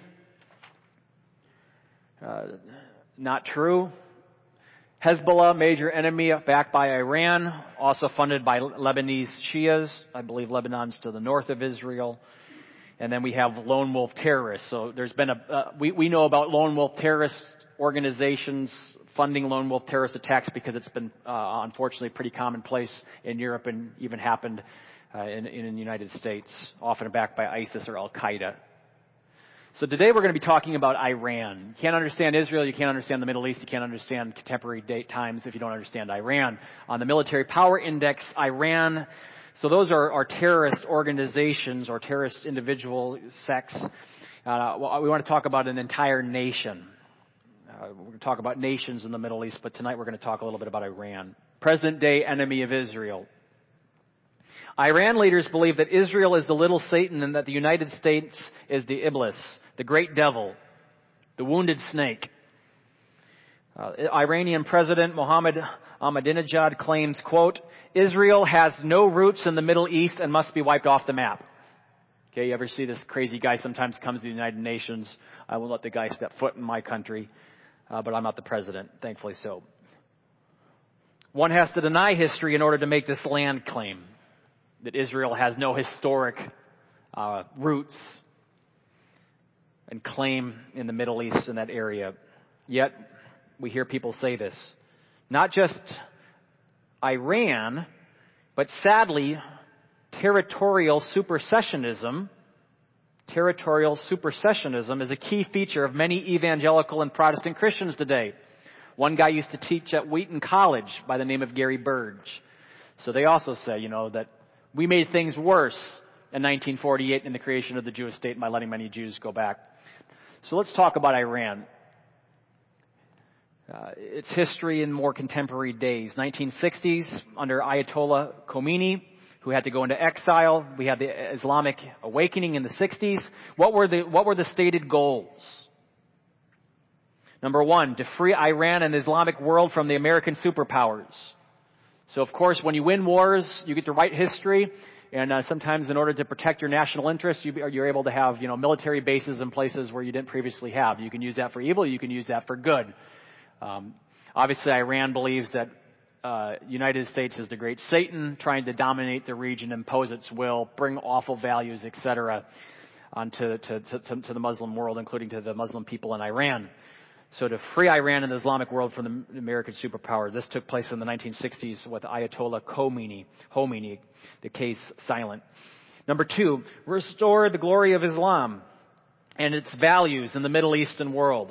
Not true. Hezbollah, major enemy, backed by Iran, also funded by Lebanese Shias. I believe Lebanon's to the north of Israel. And then we have lone wolf terrorists. So there's been we know about lone wolf terrorist organizations funding lone wolf terrorist attacks because it's been unfortunately pretty commonplace in Europe, and even happened in the United States, often backed by ISIS or Al-Qaeda. So today we're going to be talking about Iran. You can't understand Israel, you can't understand the Middle East, you can't understand contemporary date times if you don't understand Iran. On the military power index, Iran, so those are terrorist organizations or terrorist individual sects. We want to talk about an entire nation. We're going to talk about nations in the Middle East, but tonight we're going to talk a little bit about Iran. Present day enemy of Israel. Iran leaders believe that Israel is the little Satan and that the United States is the Iblis, the great devil, the wounded snake. Iranian President Mohammed Ahmadinejad claims, quote, Israel has no roots in the Middle East and must be wiped off the map. Okay, you ever see this crazy guy sometimes comes to the United Nations? I won't let the guy step foot in my country, but I'm not the president, thankfully so. One has to deny history in order to make this land claim that Israel has no historic roots and claim in the Middle East in that area. Yet, we hear people say this. Not just Iran, but sadly, territorial supersessionism is a key feature of many evangelical and Protestant Christians today. One guy used to teach at Wheaton College by the name of Gary Burge. So they also say, that we made things worse in 1948 in the creation of the Jewish state by letting many Jews go back. So let's talk about Iran. Its history in more contemporary days. 1960s, under Ayatollah Khomeini, who had to go into exile. We had the Islamic awakening in the 60s. What were the stated goals? Number one, to free Iran and the Islamic world from the American superpowers. So, of course, when you win wars, you get to write history. And sometimes in order to protect your national interests, you're able to have, military bases in places where you didn't previously have. You can use that for evil. You can use that for good. Obviously, Iran believes that United States is the great Satan, trying to dominate the region, impose its will, bring awful values, etc., onto to the Muslim world, including to the Muslim people in Iran. So to free Iran and the Islamic world from the American superpower, this took place in the 1960s with Ayatollah Khomeini, the case silent. Number two, restore the glory of Islam and its values in the Middle Eastern world.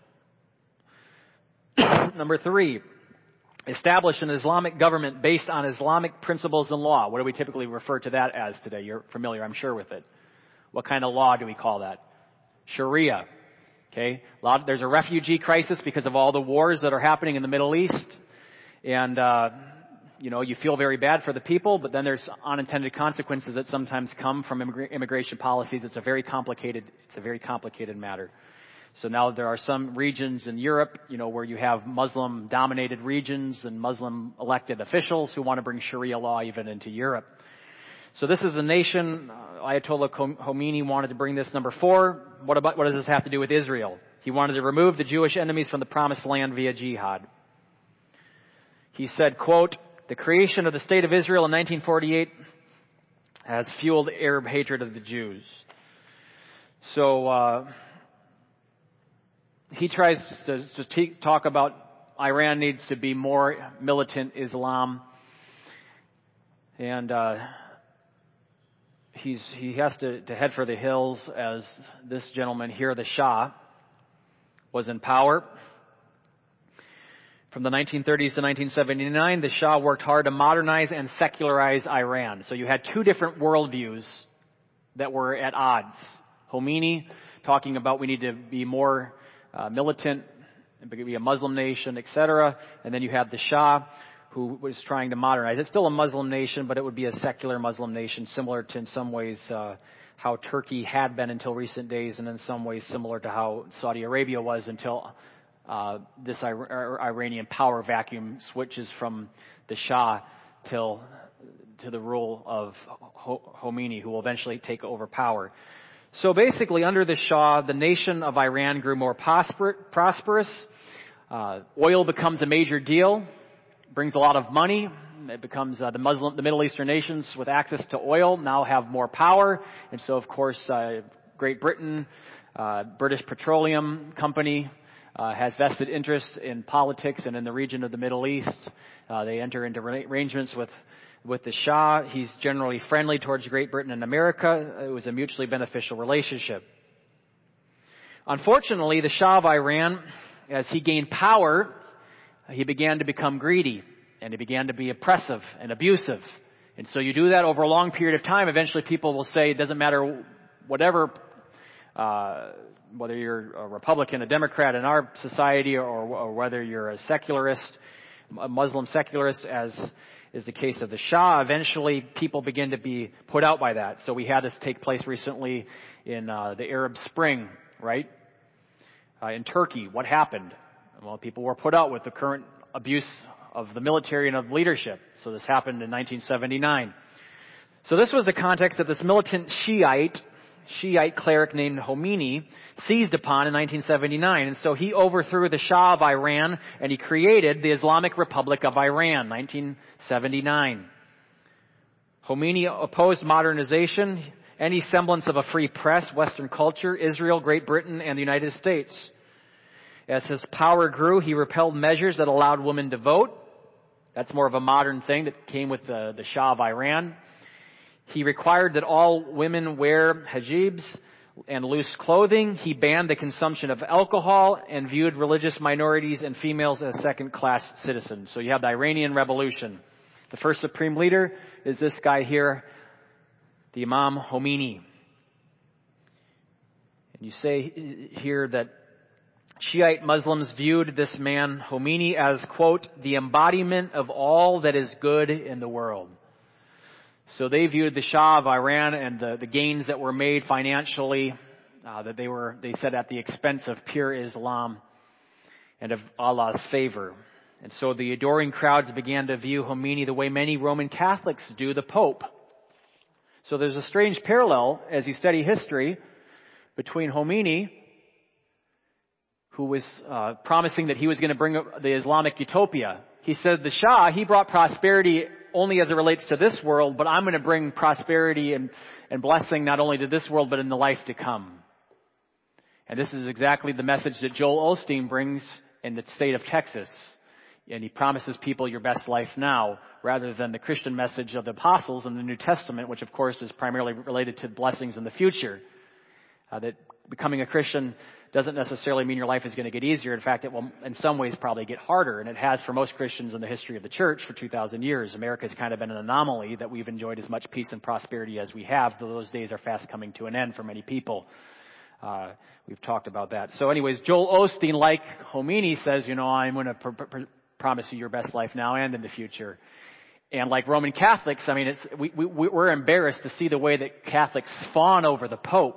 Number three, establish an Islamic government based on Islamic principles and law. What do we typically refer to that as today? You're familiar, I'm sure, with it. What kind of law do we call that? Sharia. Okay. There's a refugee crisis because of all the wars that are happening in the Middle East. And, you feel very bad for the people, but then there's unintended consequences that sometimes come from immigration policies. It's a very complicated matter. So now there are some regions in Europe, where you have Muslim-dominated regions and Muslim-elected officials who want to bring Sharia law even into Europe. So this is a nation, Ayatollah Khomeini wanted to bring this. Number four, what does this have to do with Israel? He wanted to remove the Jewish enemies from the promised land via jihad. He said, quote, the creation of the state of Israel in 1948 has fueled Arab hatred of the Jews. So, he tries to talk about Iran needs to be more militant Islam. And, he has to head for the hills as this gentleman here, the Shah, was in power. From the 1930s to 1979, the Shah worked hard to modernize and secularize Iran. So you had two different worldviews that were at odds. Khomeini talking about we need to be more militant, be a Muslim nation, etc. And then you have the Shah, who was trying to modernize. It's still a Muslim nation, but it would be a secular Muslim nation, similar to, in some ways, how Turkey had been until recent days, and in some ways similar to how Saudi Arabia was until this Iranian power vacuum switches from the Shah to the rule of Khomeini, who will eventually take over power. So basically, under the Shah, the nation of Iran grew more prosperous. Oil becomes a major deal. Brings a lot of money. It becomes the Middle Eastern nations with access to oil now have more power. And so, of course, Great Britain, British Petroleum Company, has vested interest in politics and in the region of the Middle East. They enter into arrangements with the Shah. He's generally friendly towards Great Britain and America. It was a mutually beneficial relationship. Unfortunately, the Shah of Iran, as he gained power, he began to become greedy, and he began to be oppressive and abusive. And so you do that over a long period of time. Eventually people will say it doesn't matter whatever, whether you're a Republican, a Democrat in our society, or whether you're a secularist, a Muslim secularist, as is the case of the Shah. Eventually people begin to be put out by that. So we had this take place recently in the Arab Spring, right? In Turkey, what happened? Well, people were put out with the current abuse of the military and of leadership. So this happened in 1979. So this was the context that this militant Shiite cleric named Khomeini seized upon in 1979. And so he overthrew the Shah of Iran and he created the Islamic Republic of Iran, 1979. Khomeini opposed modernization, any semblance of a free press, Western culture, Israel, Great Britain, and the United States. As his power grew, he repelled measures that allowed women to vote. That's more of a modern thing that came with the Shah of Iran. He required that all women wear hijabs, and loose clothing. He banned the consumption of alcohol and viewed religious minorities and females as second-class citizens. So you have the Iranian Revolution. The first supreme leader is this guy here, the Imam Khomeini. And you say here that Shiite Muslims viewed this man, Khomeini, as, quote, the embodiment of all that is good in the world. So they viewed the Shah of Iran and the gains that were made financially, that they said at the expense of pure Islam and of Allah's favor. And so the adoring crowds began to view Khomeini the way many Roman Catholics do the Pope. So there's a strange parallel as you study history between Khomeini, who was promising that he was going to bring the Islamic utopia. He said the Shah, he brought prosperity only as it relates to this world, but I'm going to bring prosperity and blessing not only to this world, but in the life to come. And this is exactly the message that Joel Osteen brings in the state of Texas. And he promises people your best life now, rather than the Christian message of the apostles in the New Testament, which of course is primarily related to blessings in the future. That becoming a Christian doesn't necessarily mean your life is going to get easier. In fact, it will in some ways probably get harder, and it has for most Christians in the history of the church for 2,000 years. America's kind of been an anomaly that we've enjoyed as much peace and prosperity as we have, though those days are fast coming to an end for many people. We've talked about that. So anyways, Joel Osteen, like Khomeini, says, I'm going to promise you your best life now and in the future. And like Roman Catholics, I mean, we're embarrassed to see the way that Catholics fawn over the Pope.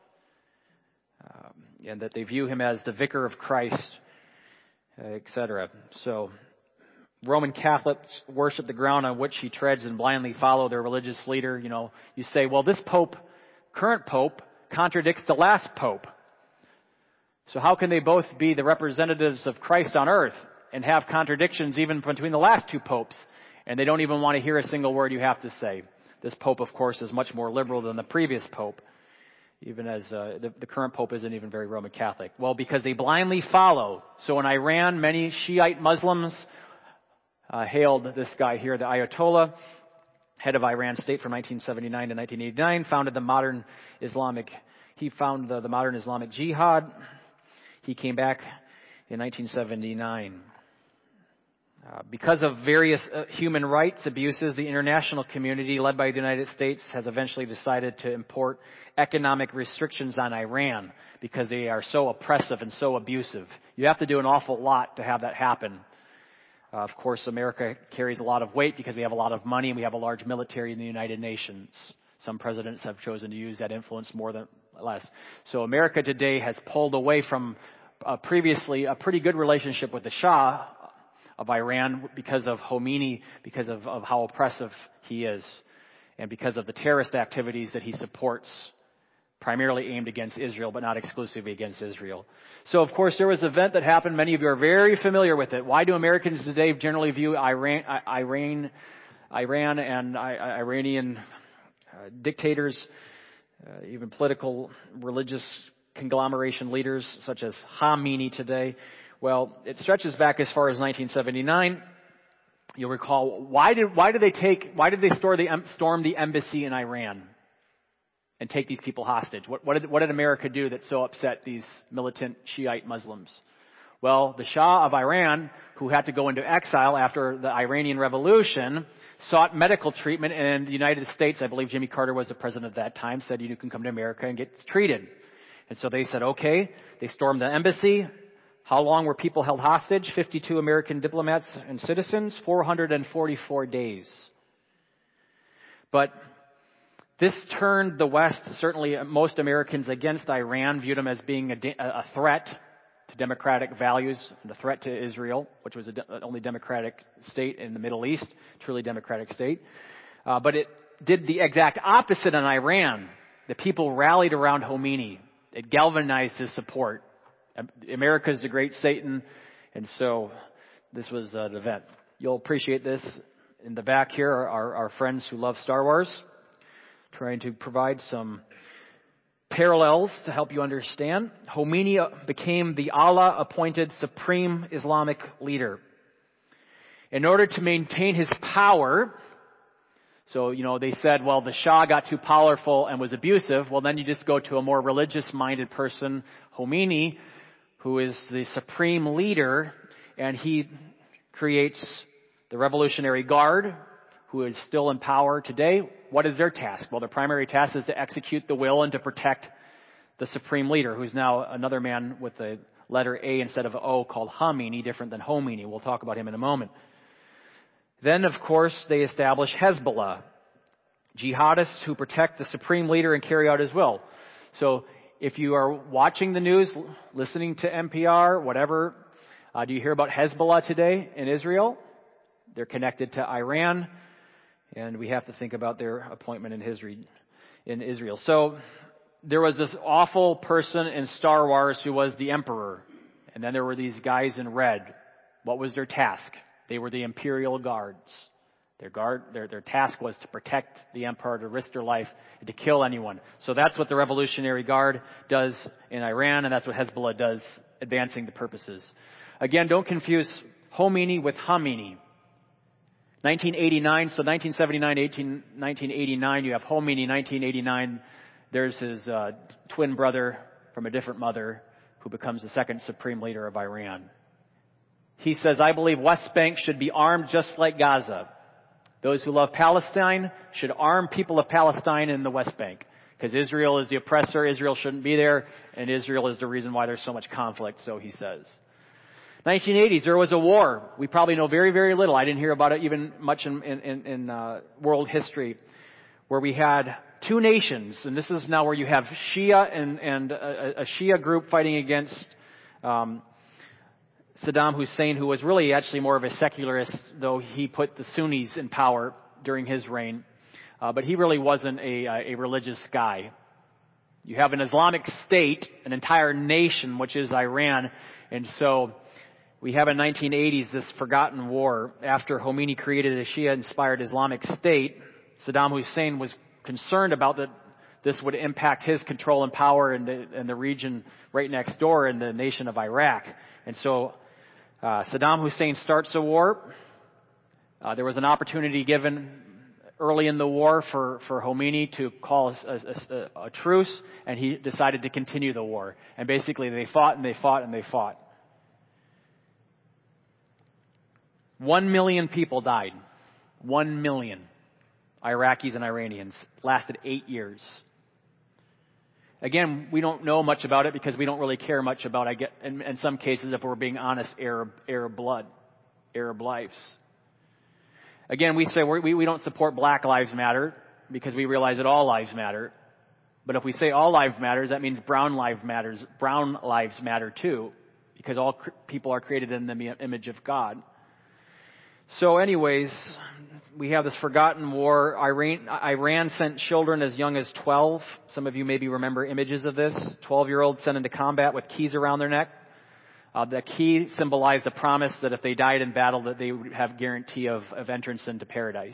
And that they view him as the vicar of Christ, etc. So Roman Catholics worship the ground on which he treads and blindly follow their religious leader. You say, well, this Pope, current Pope, contradicts the last Pope. So how can they both be the representatives of Christ on earth and have contradictions even between the last two popes? And they don't even want to hear a single word you have to say. This Pope, of course, is much more liberal than the previous Pope. Even as the current Pope isn't even very Roman Catholic. Well, because they blindly follow. So in Iran, many Shiite Muslims hailed this guy here, the Ayatollah, head of Iran state from 1979 to 1989, founded the modern Islamic Jihad. He came back in 1979. Because of various human rights abuses, the international community, led by the United States, has eventually decided to import economic restrictions on Iran because they are so oppressive and so abusive. You have to do an awful lot to have that happen. Of course, America carries a lot of weight because we have a lot of money and we have a large military in the United Nations. Some presidents have chosen to use that influence more than less. So America today has pulled away from previously a pretty good relationship with the Shah of Iran because of Khomeini, because of how oppressive he is, and because of the terrorist activities that he supports, primarily aimed against Israel, but not exclusively against Israel. So, of course, there was an event that happened. Many of you are very familiar with it. Why do Americans today generally view Iran and Iranian dictators, even political, religious conglomeration leaders such as Khomeini today? Well, it stretches back as far as 1979. You'll recall, why did they storm the embassy in Iran and take these people hostage? What did America do that so upset these militant Shiite Muslims? Well, the Shah of Iran, who had to go into exile after the Iranian Revolution, sought medical treatment in the United States. I believe Jimmy Carter was the president at that time, said you can come to America and get treated. And so they said, okay. They stormed the embassy. How long were people held hostage? 52 American diplomats and citizens, 444 days. But this turned the West, certainly most Americans, against Iran, viewed them as being a threat to democratic values and a threat to Israel, which was the only democratic state in the Middle East, truly democratic state. But it did the exact opposite in Iran. The people rallied around Khomeini. It galvanized his support. America is the great Satan, and so this was an event. You'll appreciate this. In the back here are our friends who love Star Wars, trying to provide some parallels to help you understand. Khomeini became the Allah-appointed supreme Islamic leader. In order to maintain his power, So, they said, well, the Shah got too powerful and was abusive. Well, then you just go to the Shah got too powerful and was abusive. Well, then you just go to a more religious-minded person, Khomeini, who is the supreme leader, and he creates the Revolutionary Guard, who is still in power today. What is their task? Well, their primary task is to execute the will and to protect the supreme leader, who's now another man with the letter A instead of O called Khamenei, different than Khomeini. We'll talk about him in a moment. Then, of course, they establish Hezbollah, jihadists who protect the supreme leader and carry out his will. So if you are watching the news, listening to NPR, whatever, do you hear about Hezbollah today in Israel? They're connected to Iran, and we have to think about their appointment in Israel. So there was this awful person in Star Wars who was the emperor, and then there were these guys in red. What was their task? They were the Imperial Guards. Their task was to protect the emperor, to risk their life, and to kill anyone. So that's what the Revolutionary Guard does in Iran, and that's what Hezbollah does, advancing the purposes. Again, don't confuse Khomeini with Khamenei. 1989, so 1979, 1989, you have Khomeini. 1989, there's his twin brother from a different mother who becomes the second supreme leader of Iran. He says, I believe West Bank should be armed just like Gaza. Those who love Palestine should arm people of Palestine in the West Bank. Because Israel is the oppressor, Israel shouldn't be there, and Israel is the reason why there's so much conflict, so he says. 1980s, there was a war. We probably know very, very little. I didn't hear about it even much in world history, where we had two nations, and this is now where you have Shia and a Shia group fighting against Saddam Hussein, who was really actually more of a secularist, though he put the Sunnis in power during his reign. But he really wasn't a religious guy. You have an Islamic State, an entire nation, which is Iran. And so we have in 1980s this forgotten war. After Khomeini created a Shia-inspired Islamic State, Saddam Hussein was concerned about that this would impact his control and power in the region right next door in the nation of Iraq. And so Saddam Hussein starts a war. There was an opportunity given early in the war for Khomeini to call a truce, and he decided to continue the war. And basically they fought and they fought and they fought. 1 million people died. 1 million Iraqis and Iranians. Lasted 8 years. Again, we don't know much about it because we don't really care much about, in some cases, if we're being honest, Arab blood, Arab lives. Again, we say we don't support Black Lives Matter because we realize that all lives matter. But if we say all lives matters, that means brown lives matter too, because all people are created in the image of God. So anyways, we have this forgotten war. Iran sent children as young as 12. Some of you maybe remember images of this. 12-year-olds sent into combat with keys around their neck. The key symbolized the promise that if they died in battle, that they would have guarantee of entrance into paradise.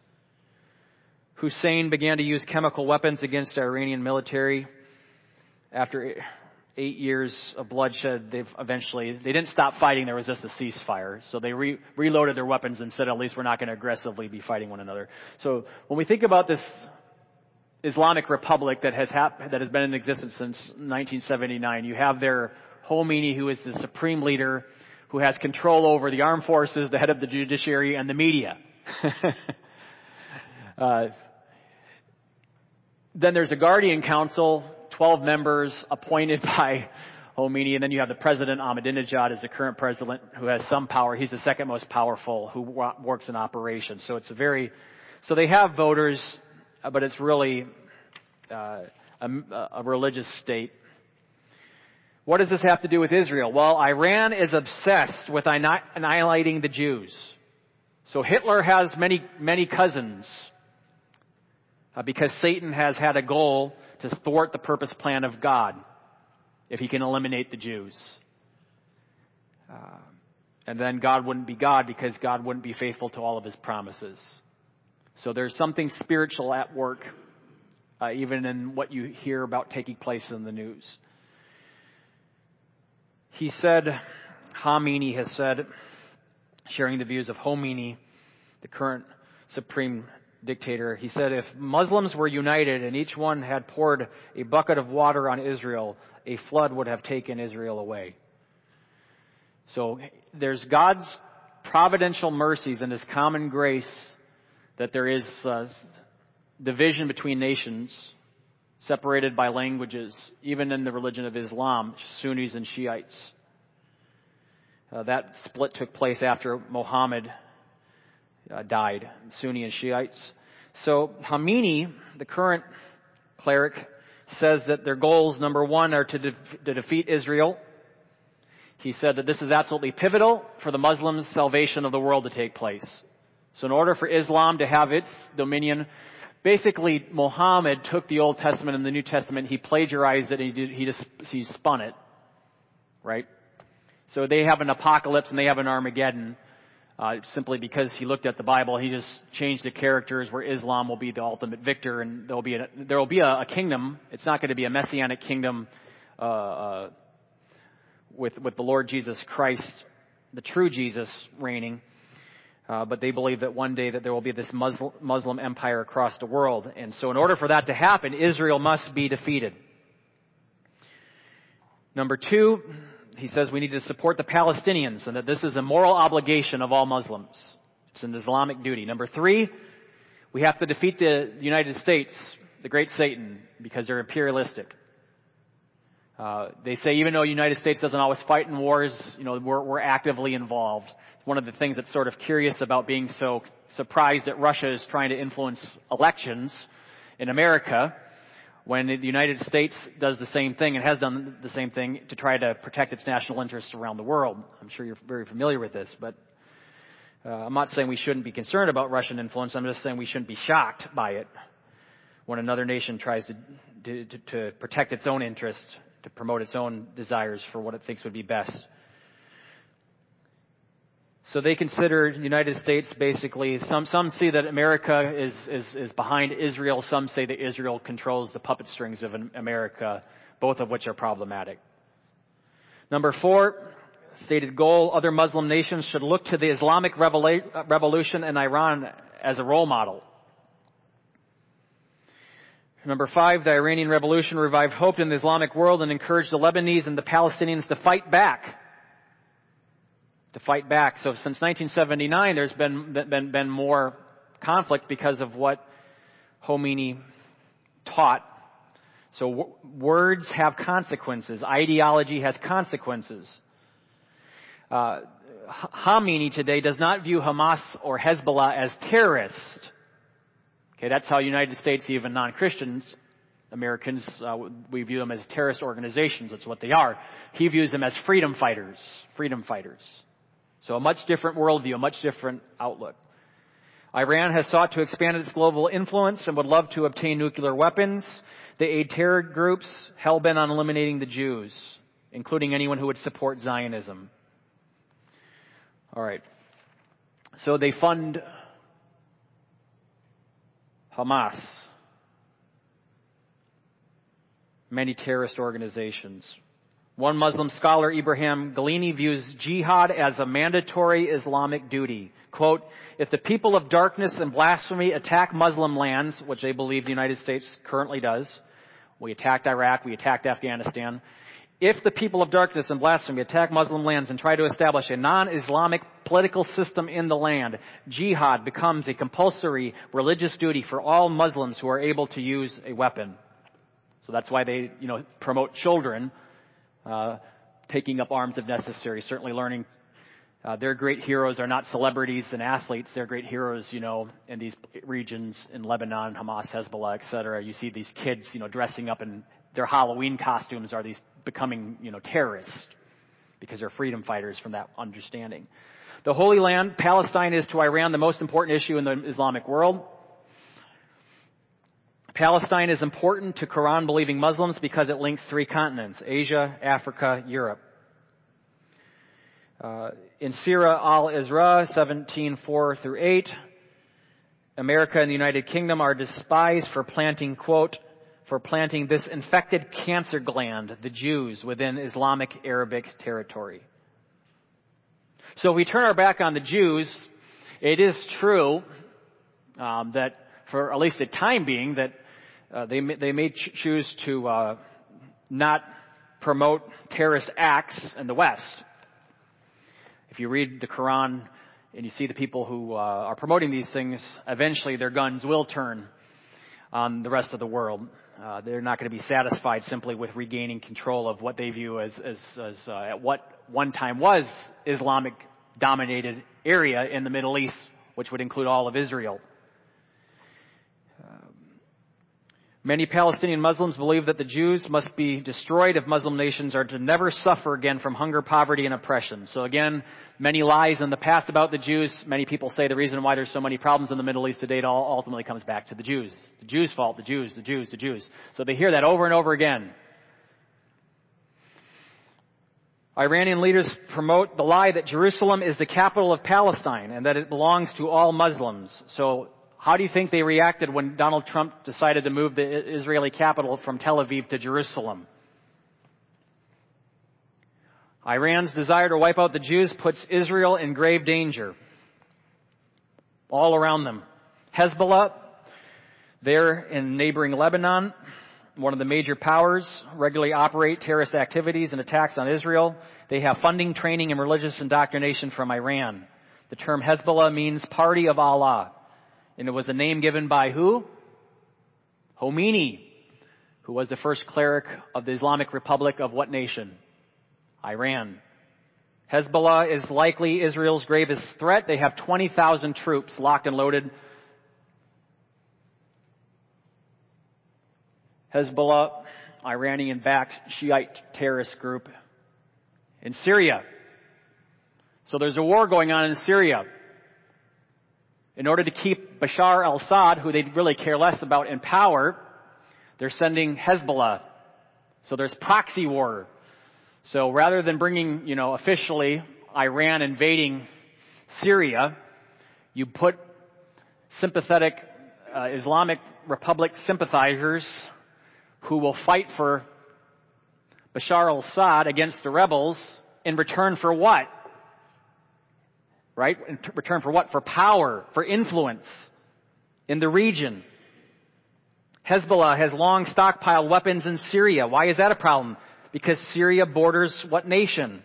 Hussein began to use chemical weapons against the Iranian military. After 8 years of bloodshed, they didn't stop fighting. There was just a ceasefire. So they reloaded their weapons and said, at least we're not going to aggressively be fighting one another. So when we think about this Islamic Republic that has been in existence since 1979, you have their Khomeini, who is the supreme leader, who has control over the armed forces, the head of the judiciary, and the media. Then there's a Guardian Council, 12 members appointed by Khomeini, and then you have the president, Ahmadinejad, is the current president, who has some power. He's the second most powerful, who works in operations. So so they have voters, but it's really a religious state. What does this have to do with Israel? Well, Iran is obsessed with annihilating the Jews. So Hitler has many, many cousins, because Satan has had a goal to thwart the purpose plan of God if he can eliminate the Jews. And then God wouldn't be God because God wouldn't be faithful to all of his promises. So there's something spiritual at work, even in what you hear about taking place in the news. Khamenei has said, sharing the views of Khomeini, the current supreme dictator. He said, if Muslims were united and each one had poured a bucket of water on Israel, a flood would have taken Israel away. So there's God's providential mercies and His common grace that there is division between nations, separated by languages, even in the religion of Islam, Sunnis and Shiites. That split took place after Muhammad died, Sunni and Shiites. So Khomeini, the current cleric, says that their goals, number one, are to defeat Israel. He said that this is absolutely pivotal for the Muslims' salvation of the world to take place. So in order for Islam to have its dominion, basically Muhammad took the Old Testament and the New Testament, he plagiarized it, and he spun it, right? So they have an apocalypse and they have an Armageddon. Simply because he looked at the Bible, he just changed the characters where Islam will be the ultimate victor, and there will be a kingdom. It's not going to be a messianic kingdom with the Lord Jesus Christ, the true Jesus, reigning. But they believe that one day that there will be this Muslim empire across the world, and so in order for that to happen, Israel must be defeated. Number two, he says we need to support the Palestinians and that this is a moral obligation of all Muslims. It's an Islamic duty. Number three, we have to defeat the United States, the great Satan, because they're imperialistic. They say even though the United States doesn't always fight in wars, we're actively involved. One of the things that's sort of curious about being so surprised that Russia is trying to influence elections in America, when the United States does the same thing and has done the same thing to try to protect its national interests around the world. I'm sure you're very familiar with this, but I'm not saying we shouldn't be concerned about Russian influence. I'm just saying we shouldn't be shocked by it when another nation tries to protect its own interests, to promote its own desires for what it thinks would be best. So they consider the United States basically, some see that America is behind Israel. Some say that Israel controls the puppet strings of America, both of which are problematic. Number four, stated goal, other Muslim nations should look to the Islamic revolution in Iran as a role model. Number five, the Iranian Revolution revived hope in the Islamic world and encouraged the Lebanese and the Palestinians to fight back. So since 1979, there's been more conflict because of what Khomeini taught. So words have consequences. Ideology has consequences. Khomeini today does not view Hamas or Hezbollah as terrorists. Okay, that's how United States, even non-Christians, Americans, we view them as terrorist organizations. That's what they are. He views them as freedom fighters. So a much different worldview, a much different outlook. Iran has sought to expand its global influence and would love to obtain nuclear weapons. They aid terror groups hell-bent on eliminating the Jews, including anyone who would support Zionism. All right. So they fund Hamas, many terrorist organizations. One Muslim scholar, Ibrahim Galini, views jihad as a mandatory Islamic duty. Quote, if the people of darkness and blasphemy attack Muslim lands, which they believe the United States currently does, we attacked Iraq, we attacked Afghanistan. If the people of darkness and blasphemy attack Muslim lands and try to establish a non-Islamic political system in the land, jihad becomes a compulsory religious duty for all Muslims who are able to use a weapon. So that's why they, promote children taking up arms if necessary, certainly learning. Their great heroes are not celebrities and athletes. They're great heroes, in these regions in Lebanon, Hamas, Hezbollah, etc. You see these kids, dressing up in their Halloween costumes are these becoming, terrorists because they're freedom fighters from that understanding. The Holy Land, Palestine, is to Iran the most important issue in the Islamic world. Palestine is important to Quran-believing Muslims because it links three continents, Asia, Africa, Europe. In Sirah al-Isra 17:4-8, America and the United Kingdom are despised for planting, quote, for planting this infected cancer gland, the Jews, within Islamic Arabic territory. So if we turn our back on the Jews, it is true that for at least a time being, that they may choose to not promote terrorist acts in the West. If you read the Quran and you see the people who are promoting these things, eventually their guns will turn on the rest of the world. They're not going to be satisfied simply with regaining control of what they view as at what one time was Islamic-dominated area in the Middle East, which would include all of Israel. Many Palestinian Muslims believe that the Jews must be destroyed if Muslim nations are to never suffer again from hunger, poverty, and oppression. So again, many lies in the past about the Jews. Many people say the reason why there's so many problems in the Middle East today all ultimately comes back to the Jews. The Jews' fault, the Jews, the Jews, the Jews. So they hear that over and over again. Iranian leaders promote the lie that Jerusalem is the capital of Palestine and that it belongs to all Muslims. So how do you think they reacted when Donald Trump decided to move the Israeli capital from Tel Aviv to Jerusalem? Iran's desire to wipe out the Jews puts Israel in grave danger all around them. Hezbollah, there in neighboring Lebanon, one of the major powers, regularly operate terrorist activities and attacks on Israel. They have funding, training, and religious indoctrination from Iran. The term Hezbollah means Party of Allah. And it was a name given by who? Khomeini, who was the first cleric of the Islamic Republic of what nation? Iran. Hezbollah is likely Israel's gravest threat. They have 20,000 troops locked and loaded. Hezbollah, Iranian-backed Shiite terrorist group in Syria. So there's a war going on in Syria. In order to keep Bashar al-Assad, who they really care less about, in power, they're sending Hezbollah. So there's proxy war. So rather than bringing, officially Iran invading Syria, you put sympathetic Islamic Republic sympathizers who will fight for Bashar al-Assad against the rebels in return for what? Right? In return for what? For power, for influence in the region. Hezbollah has long stockpiled weapons in Syria. Why is that a problem? Because Syria borders what nation?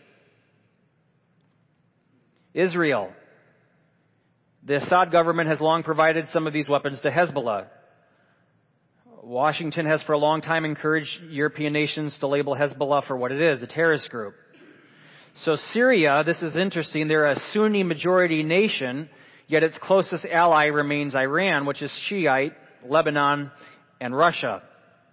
Israel. The Assad government has long provided some of these weapons to Hezbollah. Washington has for a long time encouraged European nations to label Hezbollah for what it is, a terrorist group. So Syria, this is interesting, they're a Sunni majority nation, yet its closest ally remains Iran, which is Shiite, Lebanon, and Russia.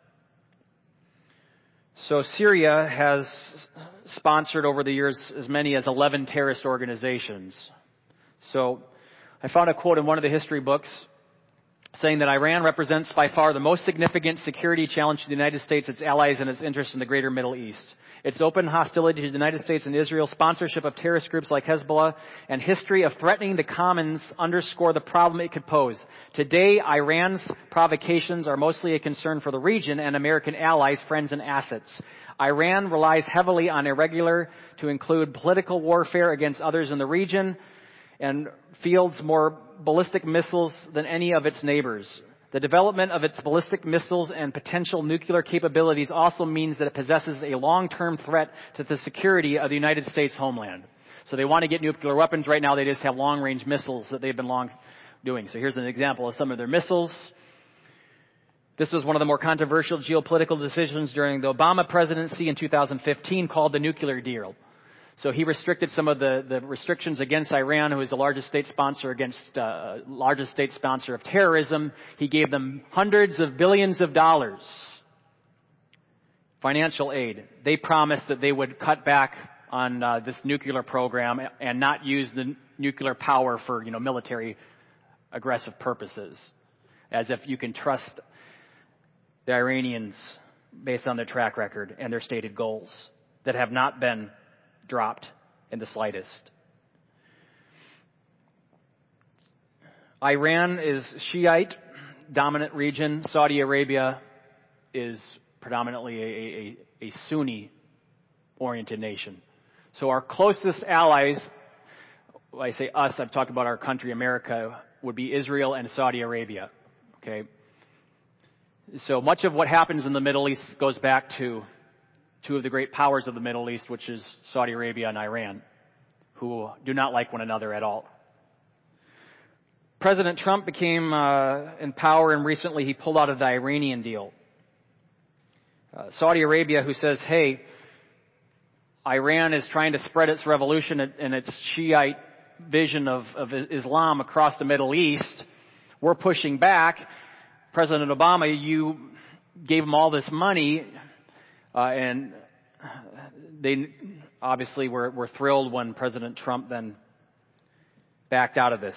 So Syria has sponsored over the years as many as 11 terrorist organizations. So I found a quote in one of the history books saying that Iran represents by far the most significant security challenge to the United States, its allies, and its interests in the greater Middle East. Its open hostility to the United States and Israel, sponsorship of terrorist groups like Hezbollah, and history of threatening the commons underscore the problem it could pose. Today, Iran's provocations are mostly a concern for the region and American allies, friends, and assets. Iran relies heavily on irregular to include political warfare against others in the region and fields more ballistic missiles than any of its neighbors. The development of its ballistic missiles and potential nuclear capabilities also means that it possesses a long-term threat to the security of the United States homeland. So they want to get nuclear weapons. Right now they just have long-range missiles that they've been long doing. So here's an example of some of their missiles. This was one of the more controversial geopolitical decisions during the Obama presidency in 2015 called the nuclear deal. So he restricted some of the restrictions against Iran, who is the largest state sponsor of terrorism. He gave them hundreds of billions of dollars financial aid. They promised that they would cut back on this nuclear program and not use the nuclear power for military aggressive purposes, as if you can trust the Iranians based on their track record and their stated goals that have not been dropped in the slightest. Iran is Shiite dominant region. Saudi Arabia is predominantly a Sunni oriented nation. So our closest allies, when I say us, I'm talking about our country, America, would be Israel and Saudi Arabia. Okay? So much of what happens in the Middle East goes back to two of the great powers of the Middle East, which is Saudi Arabia and Iran, who do not like one another at all. President Trump became in power, and recently he pulled out of the Iranian deal. Saudi Arabia, who says, hey, Iran is trying to spread its revolution and its Shiite vision of Islam across the Middle East, we're pushing back. President Obama, you gave them all this money, and they obviously were thrilled when President Trump then backed out of this.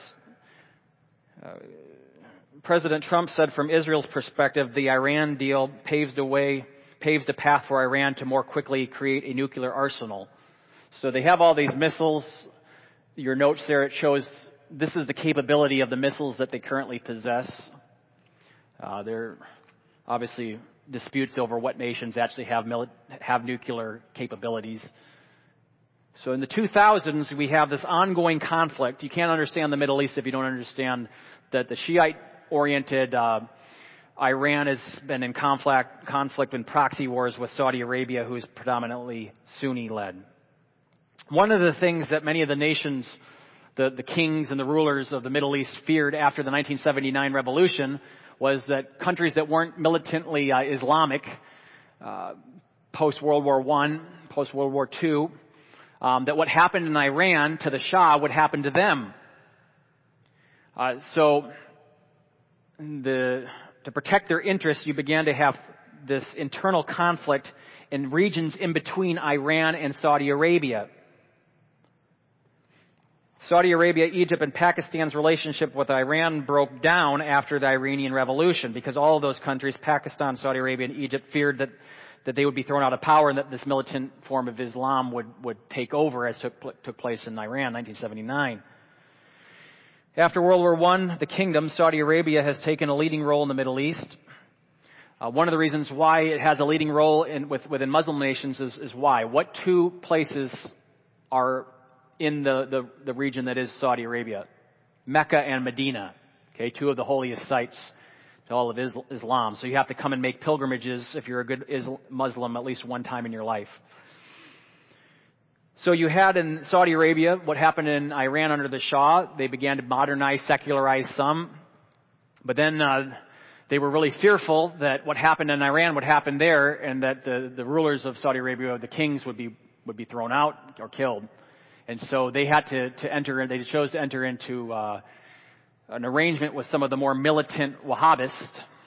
President Trump said from Israel's perspective, the Iran deal paves the path for Iran to more quickly create a nuclear arsenal. So they have all these missiles. Your notes there, it shows this is the capability of the missiles that they currently possess. There are obviously disputes over what nations actually have nuclear capabilities. So in the 2000s, we have this ongoing conflict. You can't understand the Middle East if you don't understand that the Shiite-oriented Iran has been in conflict and proxy wars with Saudi Arabia, who is predominantly Sunni-led. One of the things that many of the nations, the kings and the rulers of the Middle East feared after the 1979 revolution was that countries that weren't militantly Islamic, post-World War I, post-World War II, that what happened in Iran to the Shah would happen to them. So to protect their interests, you began to have this internal conflict in regions in between Iran and Saudi Arabia. Saudi Arabia, Egypt, and Pakistan's relationship with Iran broke down after the Iranian Revolution because all of those countries, Pakistan, Saudi Arabia, and Egypt, feared that they would be thrown out of power and that this militant form of Islam would take over, as took place in Iran, 1979. After World War I, the kingdom, Saudi Arabia, has taken a leading role in the Middle East. One of the reasons why it has a leading role within Muslim nations is why. What two places are in the region that is Saudi Arabia? Mecca and Medina. Okay, two of the holiest sites to all of Islam. So you have to come and make pilgrimages if you're a good Muslim at least one time in your life. So you had in Saudi Arabia what happened in Iran under the Shah. They began to modernize, secularize some. But then they were really fearful that what happened in Iran would happen there, and that the rulers of Saudi Arabia, the kings, would be thrown out or killed. And so they had to enter, they chose to enter into an arrangement with some of the more militant Wahhabists,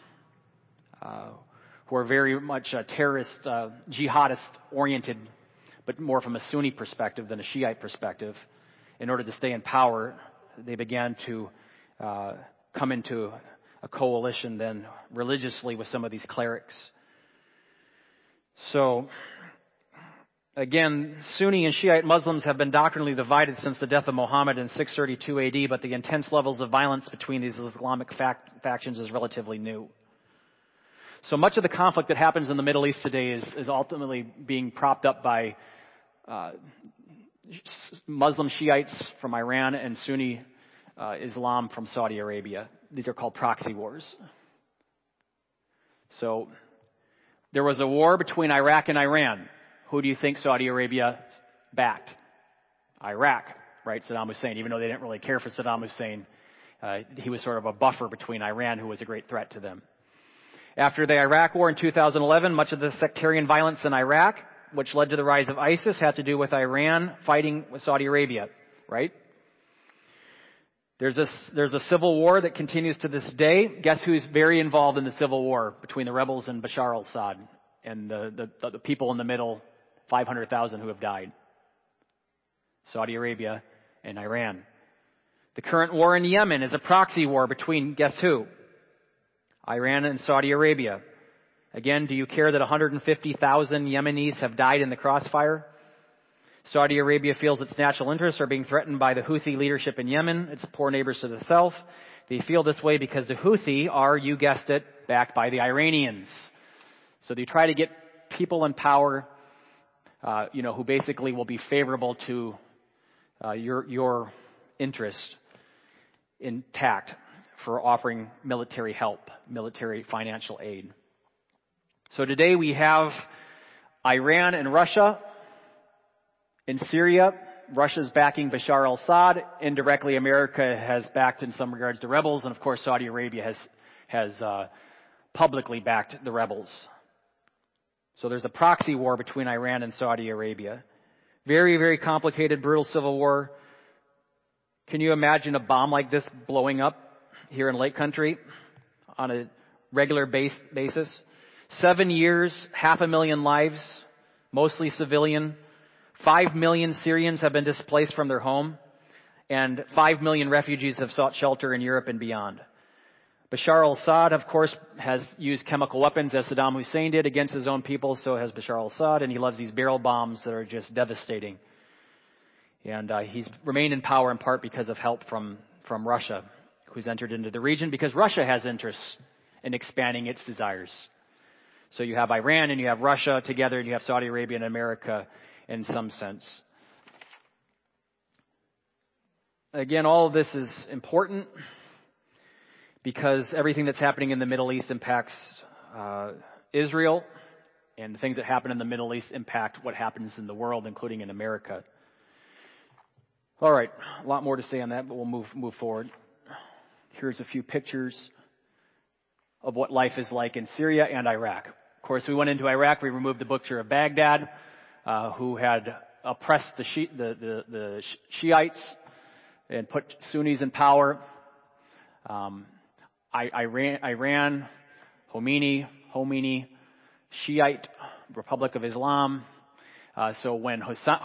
who are very much terrorist, jihadist-oriented, but more from a Sunni perspective than a Shiite perspective. In order to stay in power, they began to come into a coalition then religiously with some of these clerics. So, again, Sunni and Shiite Muslims have been doctrinally divided since the death of Muhammad in 632 AD, but the intense levels of violence between these Islamic factions is relatively new. So much of the conflict that happens in the Middle East today is ultimately being propped up by Muslim Shiites from Iran and Sunni Islam from Saudi Arabia. These are called proxy wars. So there was a war between Iraq and Iran. Who do you think Saudi Arabia backed? Iraq, right? Saddam Hussein. Even though they didn't really care for Saddam Hussein, he was sort of a buffer between Iran, who was a great threat to them. After the Iraq War in 2011, much of the sectarian violence in Iraq, which led to the rise of ISIS, had to do with Iran fighting with Saudi Arabia, right? There's a civil war that continues to this day. Guess who's very involved in the civil war between the rebels and Bashar al-Assad and the people in the middle, 500,000 who have died? Saudi Arabia and Iran. The current war in Yemen is a proxy war between, guess who? Iran and Saudi Arabia. Again, do you care that 150,000 Yemenis have died in the crossfire? Saudi Arabia feels its natural interests are being threatened by the Houthi leadership in Yemen, its poor neighbors to the south. They feel this way because the Houthi are, you guessed it, backed by the Iranians. So they try to get people in power, who basically will be favorable to your interest intact. for offering military help, military financial aid. So today we have Iran and Russia. In Syria, Russia's backing Bashar al-Assad. Indirectly, America has backed, in some regards, the rebels. And of course, Saudi Arabia has publicly backed the rebels. So there's a proxy war between Iran and Saudi Arabia. Very, very complicated, brutal civil war. Can you imagine a bomb like this blowing up here in Lake Country on a regular basis? 7 years, 500,000 lives, mostly civilian. 5 million Syrians have been displaced from their home, and 5 million refugees have sought shelter in Europe and beyond. Bashar al-Assad, of course, has used chemical weapons as Saddam Hussein did against his own people, so has Bashar al-Assad, and he loves these barrel bombs that are just devastating. And he's remained in power in part because of help from Russia, who's entered into the region, because Russia has interests in expanding its desires. So you have Iran and you have Russia together, and you have Saudi Arabia and America in some sense. Again, all of this is important because everything that's happening in the Middle East impacts Israel, and the things that happen in the Middle East impact what happens in the world, including in America. All right, a lot more to say on that, but we'll move forward. Here's a few pictures of what life is like in Syria and Iraq. Of course, we went into Iraq. We removed the butcher of Baghdad, who had oppressed the Shiites and put Sunnis in power. Iran, Khomeini, Shiite Republic of Islam. So when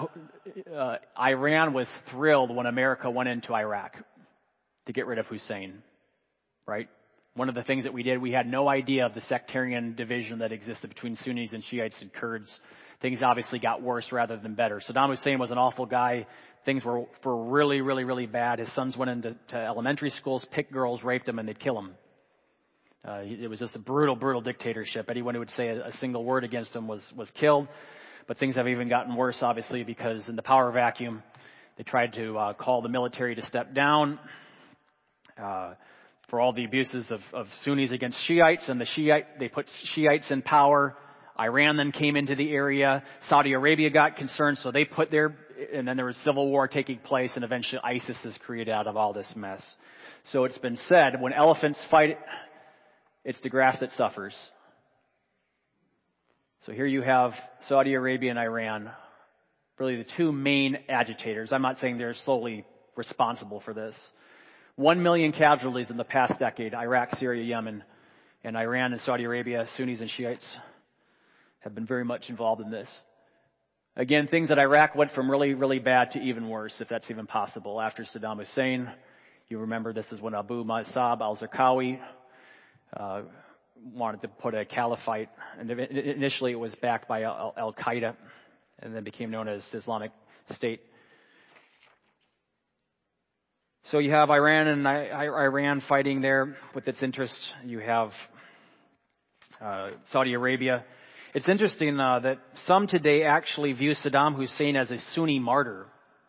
Iran was thrilled when America went into Iraq to get rid of Hussein, right? One of the things that we did, we had no idea of the sectarian division that existed between Sunnis and Shiites and Kurds. Things obviously got worse rather than better. Saddam Hussein was an awful guy. Things were really, really, really bad. His sons went into elementary schools, picked girls, raped them, and they'd kill them. It was just a brutal, brutal dictatorship. Anyone who would say a single word against him was killed. But things have even gotten worse, obviously, because in the power vacuum, they tried to call the military to step down for all the abuses of Sunnis against Shiites, and they put Shiites in power. Iran then came into the area. Saudi Arabia got concerned, so they put and then there was civil war taking place, and eventually ISIS is created out of all this mess. So it's been said, when elephants fight, it's the grass that suffers. So here you have Saudi Arabia and Iran, really the two main agitators. I'm not saying they're solely responsible for this. 1 million casualties in the past decade, Iraq, Syria, Yemen, and Iran and Saudi Arabia, Sunnis and Shiites, have been very much involved in this. Again, things at Iraq went from really, really bad to even worse, if that's even possible. After Saddam Hussein, you remember this is when Abu Musab al-Zarqawi wanted to put a caliphate, and initially it was backed by Al-Qaeda, and then became known as Islamic State. So you have Iran fighting there with its interests. You have Saudi Arabia. It's interesting that some today actually view Saddam Hussein as a Sunni martyr.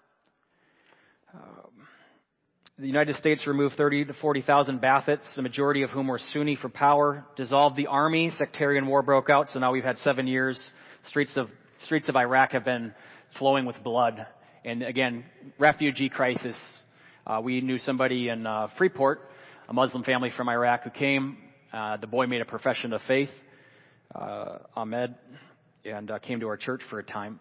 The United States removed 30,000 to 40,000 Baathists, the majority of whom were Sunni, for power, dissolved the army, sectarian war broke out, so now we've had 7 years. Streets of Iraq have been flowing with blood. And again, refugee crisis. We knew somebody in Freeport, a Muslim family from Iraq who came. The boy made a profession of faith, Ahmed, and came to our church for a time.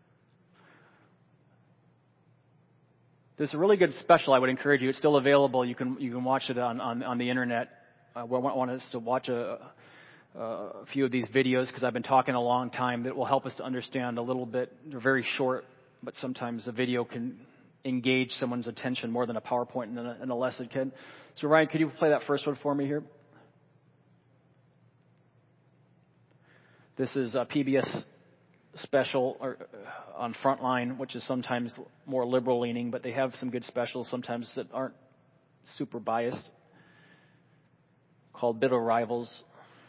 There's a really good special I would encourage you. It's still available. You can watch it on the internet. I want us to watch a few of these videos because I've been talking a long time that will help us to understand a little bit. They're very short, but sometimes a video can engage someone's attention more than a PowerPoint and a lesson can. So Ryan, could you play that first one for me here? This is a PBS special on Frontline, which is sometimes more liberal leaning, but they have some good specials sometimes that aren't super biased, called Bitter Rivals.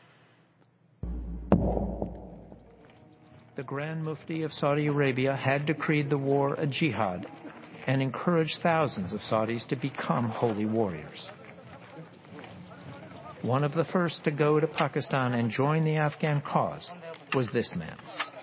The Grand Mufti of Saudi Arabia had decreed the war a jihad and encouraged thousands of Saudis to become holy warriors. One of the first to go to Pakistan and join the Afghan cause was this man.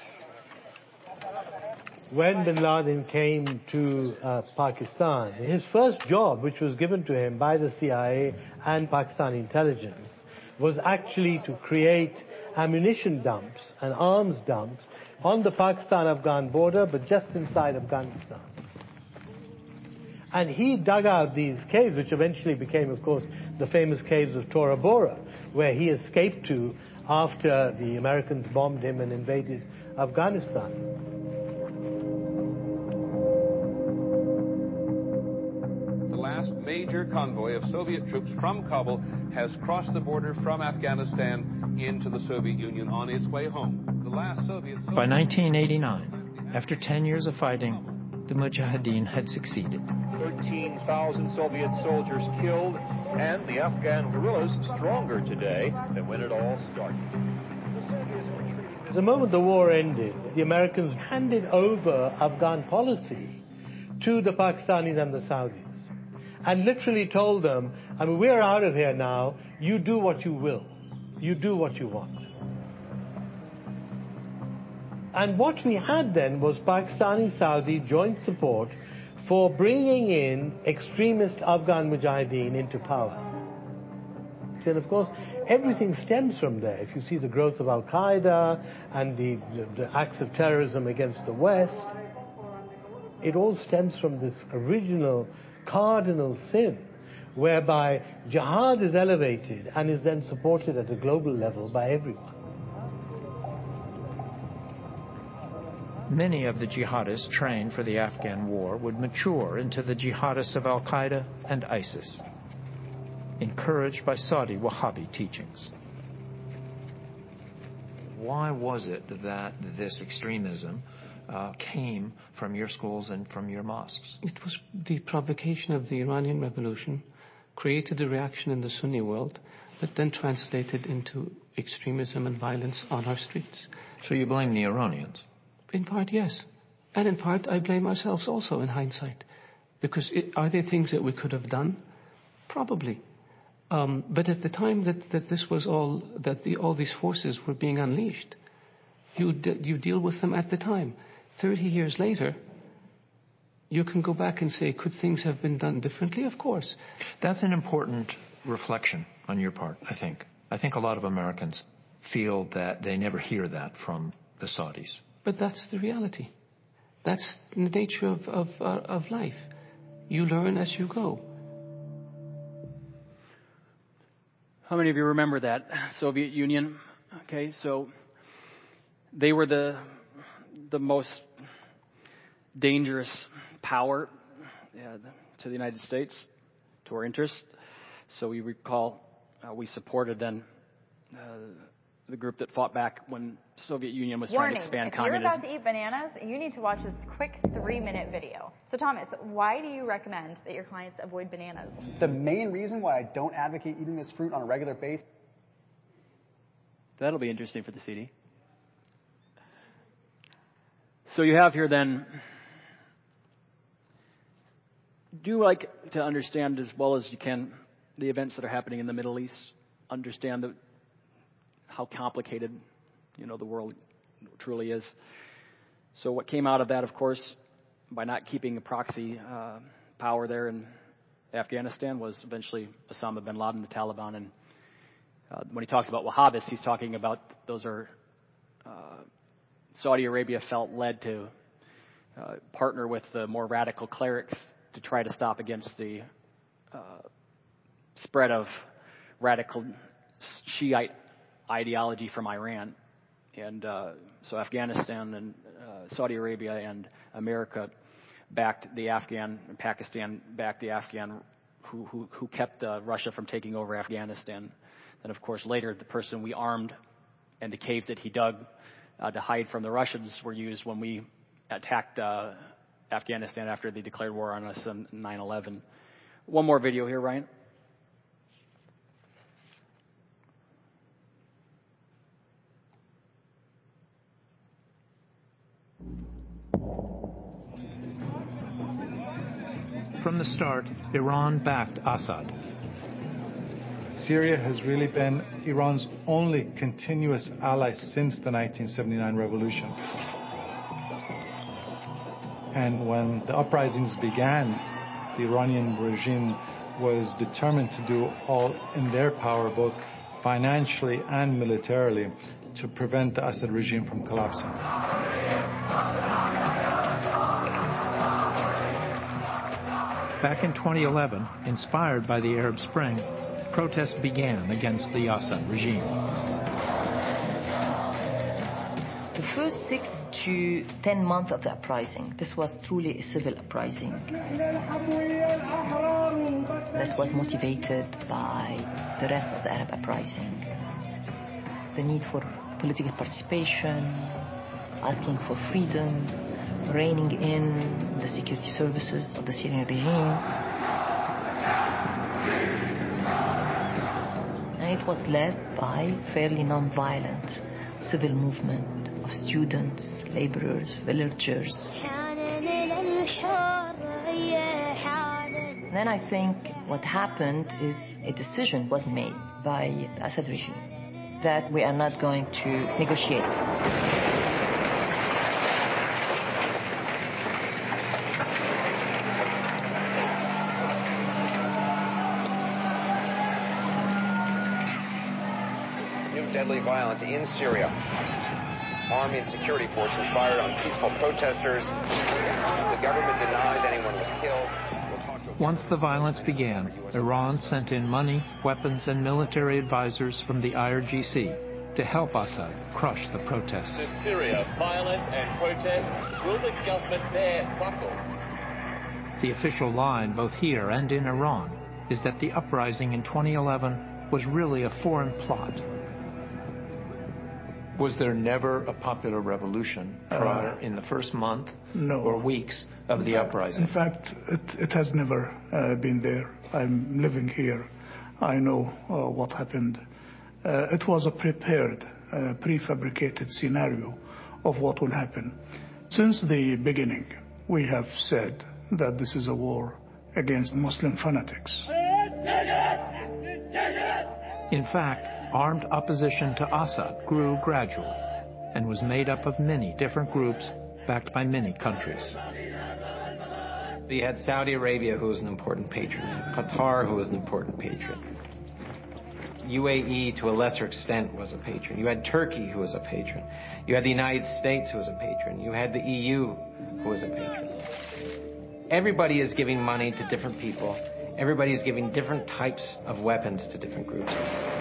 When bin Laden came to Pakistan, his first job, which was given to him by the CIA and Pakistani intelligence, was actually to create ammunition dumps and arms dumps on the Pakistan-Afghan border, but just inside Afghanistan. And he dug out these caves, which eventually became, of course, the famous caves of Tora Bora, where he escaped to after the Americans bombed him and invaded Afghanistan. The last major convoy of Soviet troops from Kabul has crossed the border from Afghanistan into the Soviet Union on its way home. The last Soviet... By 1989, after 10 years of fighting, the Mujahideen had succeeded. 13,000 Soviet soldiers killed, and the Afghan guerrillas stronger today than when it all started. The moment the war ended, the Americans handed over Afghan policy to the Pakistanis and the Saudis, and literally told them, I mean, we're out of here now, you do what you will, you do what you want. And what we had then was Pakistani-Saudi joint support for bringing in extremist Afghan Mujahideen into power. And of course, everything stems from there. If you see the growth of Al-Qaeda and the acts of terrorism against the West, it all stems from this original cardinal sin, whereby jihad is elevated and is then supported at a global level by everyone. Many of the jihadists trained for the Afghan war would mature into the jihadists of Al-Qaeda and ISIS, encouraged by Saudi Wahhabi teachings. Why was it that this extremism came from your schools and from your mosques? It was the provocation of the Iranian Revolution, created a reaction in the Sunni world that then translated into extremism and violence on our streets. So you blame the Iranians? In part, yes. And in part, I blame ourselves also in hindsight. Because are there things that we could have done? Probably. But at the time that this was all, all these forces were being unleashed, you deal with them at the time. 30 years later, you can go back and say, could things have been done differently? Of course. That's an important reflection on your part, I think. I think a lot of Americans feel that they never hear that from the Saudis. But that's the reality. That's the nature of life. You learn as you go. How many of you remember that Soviet Union? Okay, so they were the most dangerous power to the United States, to our interests. So we recall we supported then the group that fought back when Soviet Union was trying to expand communism. If you're about to eat bananas, you need to watch this quick 3-minute video. So Thomas, why do you recommend that your clients avoid bananas? The main reason why I don't advocate eating this fruit on a regular basis. That'll be interesting for the CD. So you have here then, do you like to understand as well as you can the events that are happening in the Middle East? Understand how complicated, the world truly is. So what came out of that, of course, by not keeping a proxy power there in Afghanistan was eventually Osama bin Laden, the Taliban. And when he talks about Wahhabists, he's talking about those are Saudi Arabia felt led to partner with the more radical clerics to try to stop against the spread of radical Shiite ideology from Iran. And so Afghanistan and Saudi Arabia and America backed the Afghan, and Pakistan backed the Afghan who kept Russia from taking over Afghanistan. And of course later the person we armed and the caves that he dug to hide from the Russians were used when we attacked Afghanistan after they declared war on us on 9/11. One more video here, Ryan. From the start, Iran backed Assad. Syria has really been Iran's only continuous ally since the 1979 revolution. And when the uprisings began, the Iranian regime was determined to do all in their power, both financially and militarily, to prevent the Assad regime from collapsing. Back in 2011, inspired by the Arab Spring, protests began against the Assad regime. The first 6 to 10 months of the uprising, this was truly a civil uprising that was motivated by the rest of the Arab uprising. The need for political participation, asking for freedom, reining in the security services of the Syrian regime. And it was led by fairly non-violent civil movement of students, laborers, villagers. Then I think what happened is a decision was made by the Assad regime that we are not going to negotiate. New deadly violence in Syria. Army and security forces fired on peaceful protesters. The government denies anyone was killed. Once the violence began, Iran sent in money, weapons, and military advisors from the IRGC to help Assad crush the protests. To Syria, violence and protest. Will the government there buckle? The official line, both here and in Iran, is that the uprising in 2011 was really a foreign plot. Was there never a popular revolution prior in the first month or weeks of the uprising? In fact, it has never been there. I'm living here. I know what happened. It was a prepared, prefabricated scenario of what will happen. Since the beginning, we have said that this is a war against Muslim fanatics. In fact, armed opposition to Assad grew gradually and was made up of many different groups backed by many countries. You had Saudi Arabia, who was an important patron, Qatar, who was an important patron. UAE, to a lesser extent, was a patron. You had Turkey, who was a patron. You had the United States, who was a patron. You had the EU, who was a patron. Everybody is giving money to different people. Everybody is giving different types of weapons to different groups.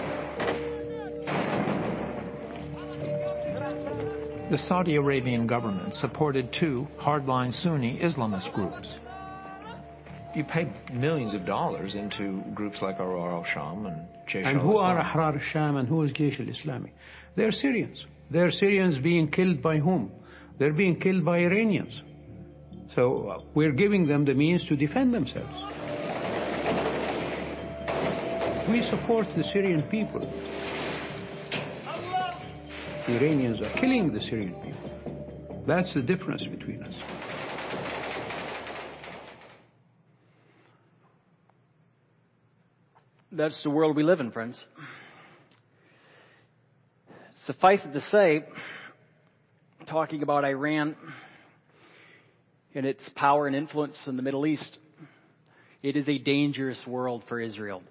The Saudi Arabian government supported 2 hardline Sunni Islamist groups. You pay millions of dollars into groups like Ahrar al-Sham and Jaish al-Islam. And who are Ahrar al-Sham and who is Jaish al-Islami? They're Syrians. They're Syrians being killed by whom? They're being killed by Iranians. So we're giving them the means to defend themselves. We support the Syrian people. The Iranians are killing the Syrian people. That's the difference between us. That's the world we live in, friends. Suffice it to say, talking about Iran and its power and influence in the Middle East, it is a dangerous world for Israel.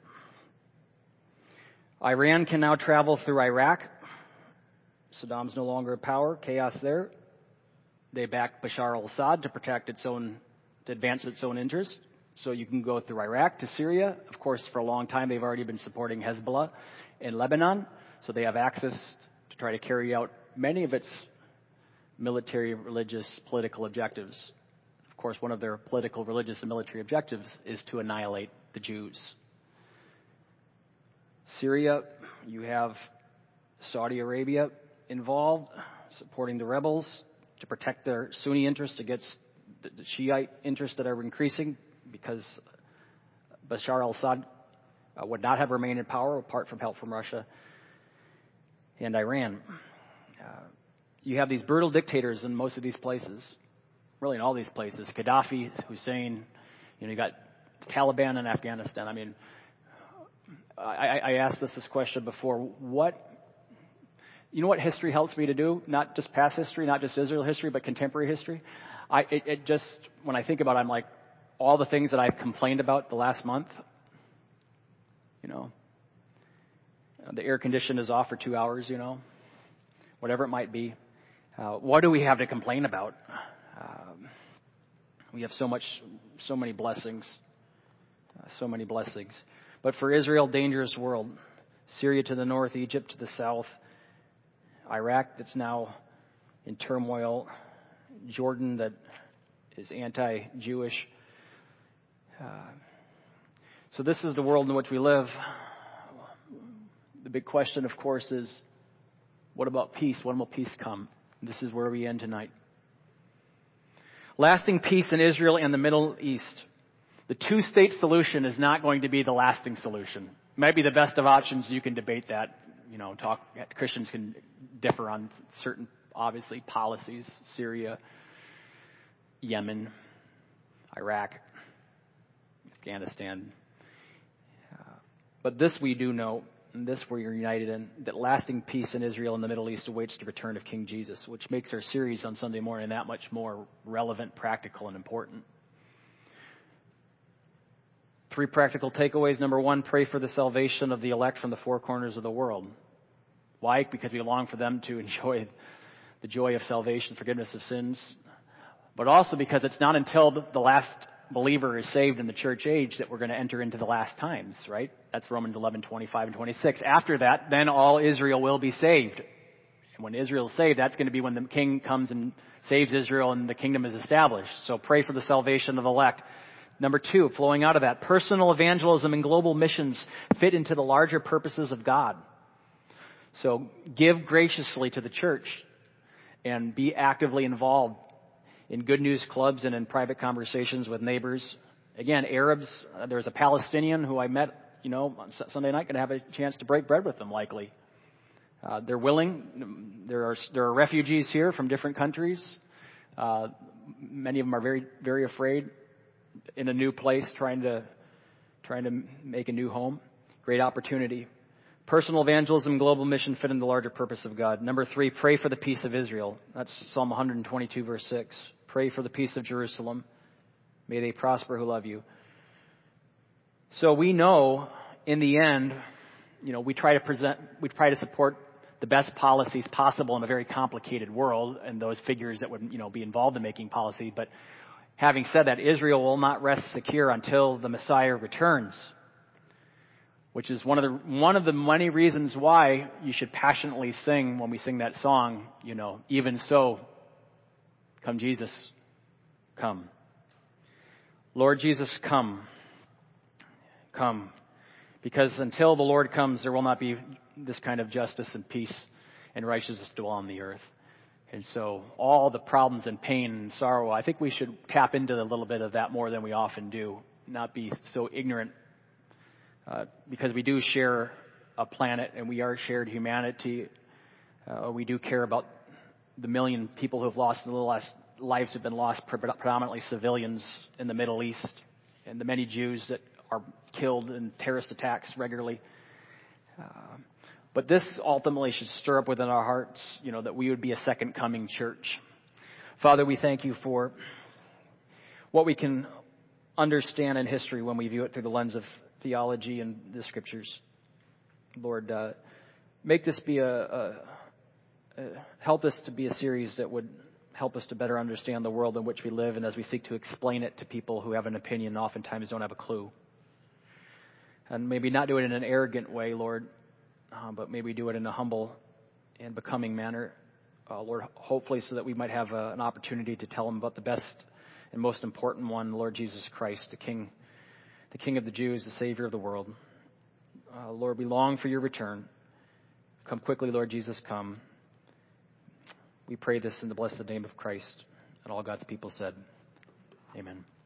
Iran can now travel through Iraq. Saddam's no longer in power, chaos there. They backed Bashar al-Assad to advance its own interests. So you can go through Iraq to Syria. Of course, for a long time, they've already been supporting Hezbollah in Lebanon. So they have access to try to carry out many of its military, religious, political objectives. Of course, one of their political, religious, and military objectives is to annihilate the Jews. Syria, you have Saudi Arabia involved, supporting the rebels to protect their Sunni interests against the Shiite interests that are increasing, because Bashar al-Assad would not have remained in power apart from help from Russia and Iran. You have these brutal dictators in most of these places, really in all these places. Gaddafi, Hussein, you got the Taliban in Afghanistan. I mean, I asked this question before. You know what history helps me to do? Not just past history, not just Israel history, but contemporary history. When I think about it, I'm like, all the things that I've complained about the last month, the air condition is off for 2 hours, whatever it might be. What do we have to complain about? We have so many blessings, But for Israel, dangerous world. Syria to the north, Egypt to the south, Iraq that's now in turmoil, Jordan that is anti-Jewish. So this is the world in which we live. The big question, of course, is what about peace? When will peace come? This is where we end tonight. Lasting peace in Israel and the Middle East. The two-state solution is not going to be the lasting solution. It might be the best of options. You can debate that. Christians can differ on certain, obviously, policies. Syria, Yemen, Iraq, Afghanistan. But this we do know, and this we're united in, that lasting peace in Israel and the Middle East awaits the return of King Jesus, which makes our series on Sunday morning that much more relevant, practical, and important. 3 practical takeaways. Number 1, pray for the salvation of the elect from the 4 corners of the world. Why? Because we long for them to enjoy the joy of salvation, forgiveness of sins. But also because it's not until the last believer is saved in the church age that we're going to enter into the last times, right? That's Romans 11:25 and 26. After that, then all Israel will be saved. And when Israel is saved, that's going to be when the king comes and saves Israel and the kingdom is established. So pray for the salvation of the elect. Number 2, flowing out of that, personal evangelism and global missions fit into the larger purposes of God. So give graciously to the church and be actively involved in good news clubs and in private conversations with neighbors. Again, Arabs, there's a Palestinian who I met, on Sunday night, going to have a chance to break bread with them, likely. They're willing. There are refugees here from different countries. Many of them are very, very afraid in a new place, trying to make a new home. Great opportunity. Personal evangelism, global mission fit in the larger purpose of God. Number 3, pray for the peace of Israel. That's Psalm 122, verse 6. Pray for the peace of Jerusalem. May they prosper who love you. So we know, in the end, we try to support the best policies possible in a very complicated world, and those figures that would, be involved in making policy. But having said that, Israel will not rest secure until the Messiah returns, which is one of the many reasons why you should passionately sing when we sing that song, even so, come Jesus, come. Lord Jesus, come. Come. Because until the Lord comes, there will not be this kind of justice and peace and righteousness dwell on the earth. And so all the problems and pain and sorrow, I think we should tap into a little bit of that more than we often do, not be so ignorant. Because we do share a planet and we are shared humanity. We do care about the million people who have lost, the last lives have been lost, predominantly civilians in the Middle East, and the many Jews that are killed in terrorist attacks regularly. But this ultimately should stir up within our hearts, that we would be a second coming church. Father, we thank you for what we can understand in history when we view it through the lens of theology and the scriptures. Lord, make this be help this to be a series that would help us to better understand the world in which we live, and as we seek to explain it to people who have an opinion, oftentimes don't have a clue. And maybe not do it in an arrogant way, Lord, but maybe do it in a humble and becoming manner, Lord, hopefully so that we might have an opportunity to tell them about the best and most important one, Lord Jesus Christ, the King of the Jews, the Savior of the world. Lord, we long for your return. Come quickly, Lord Jesus, come. We pray this in the blessed name of Christ. And all God's people said, amen.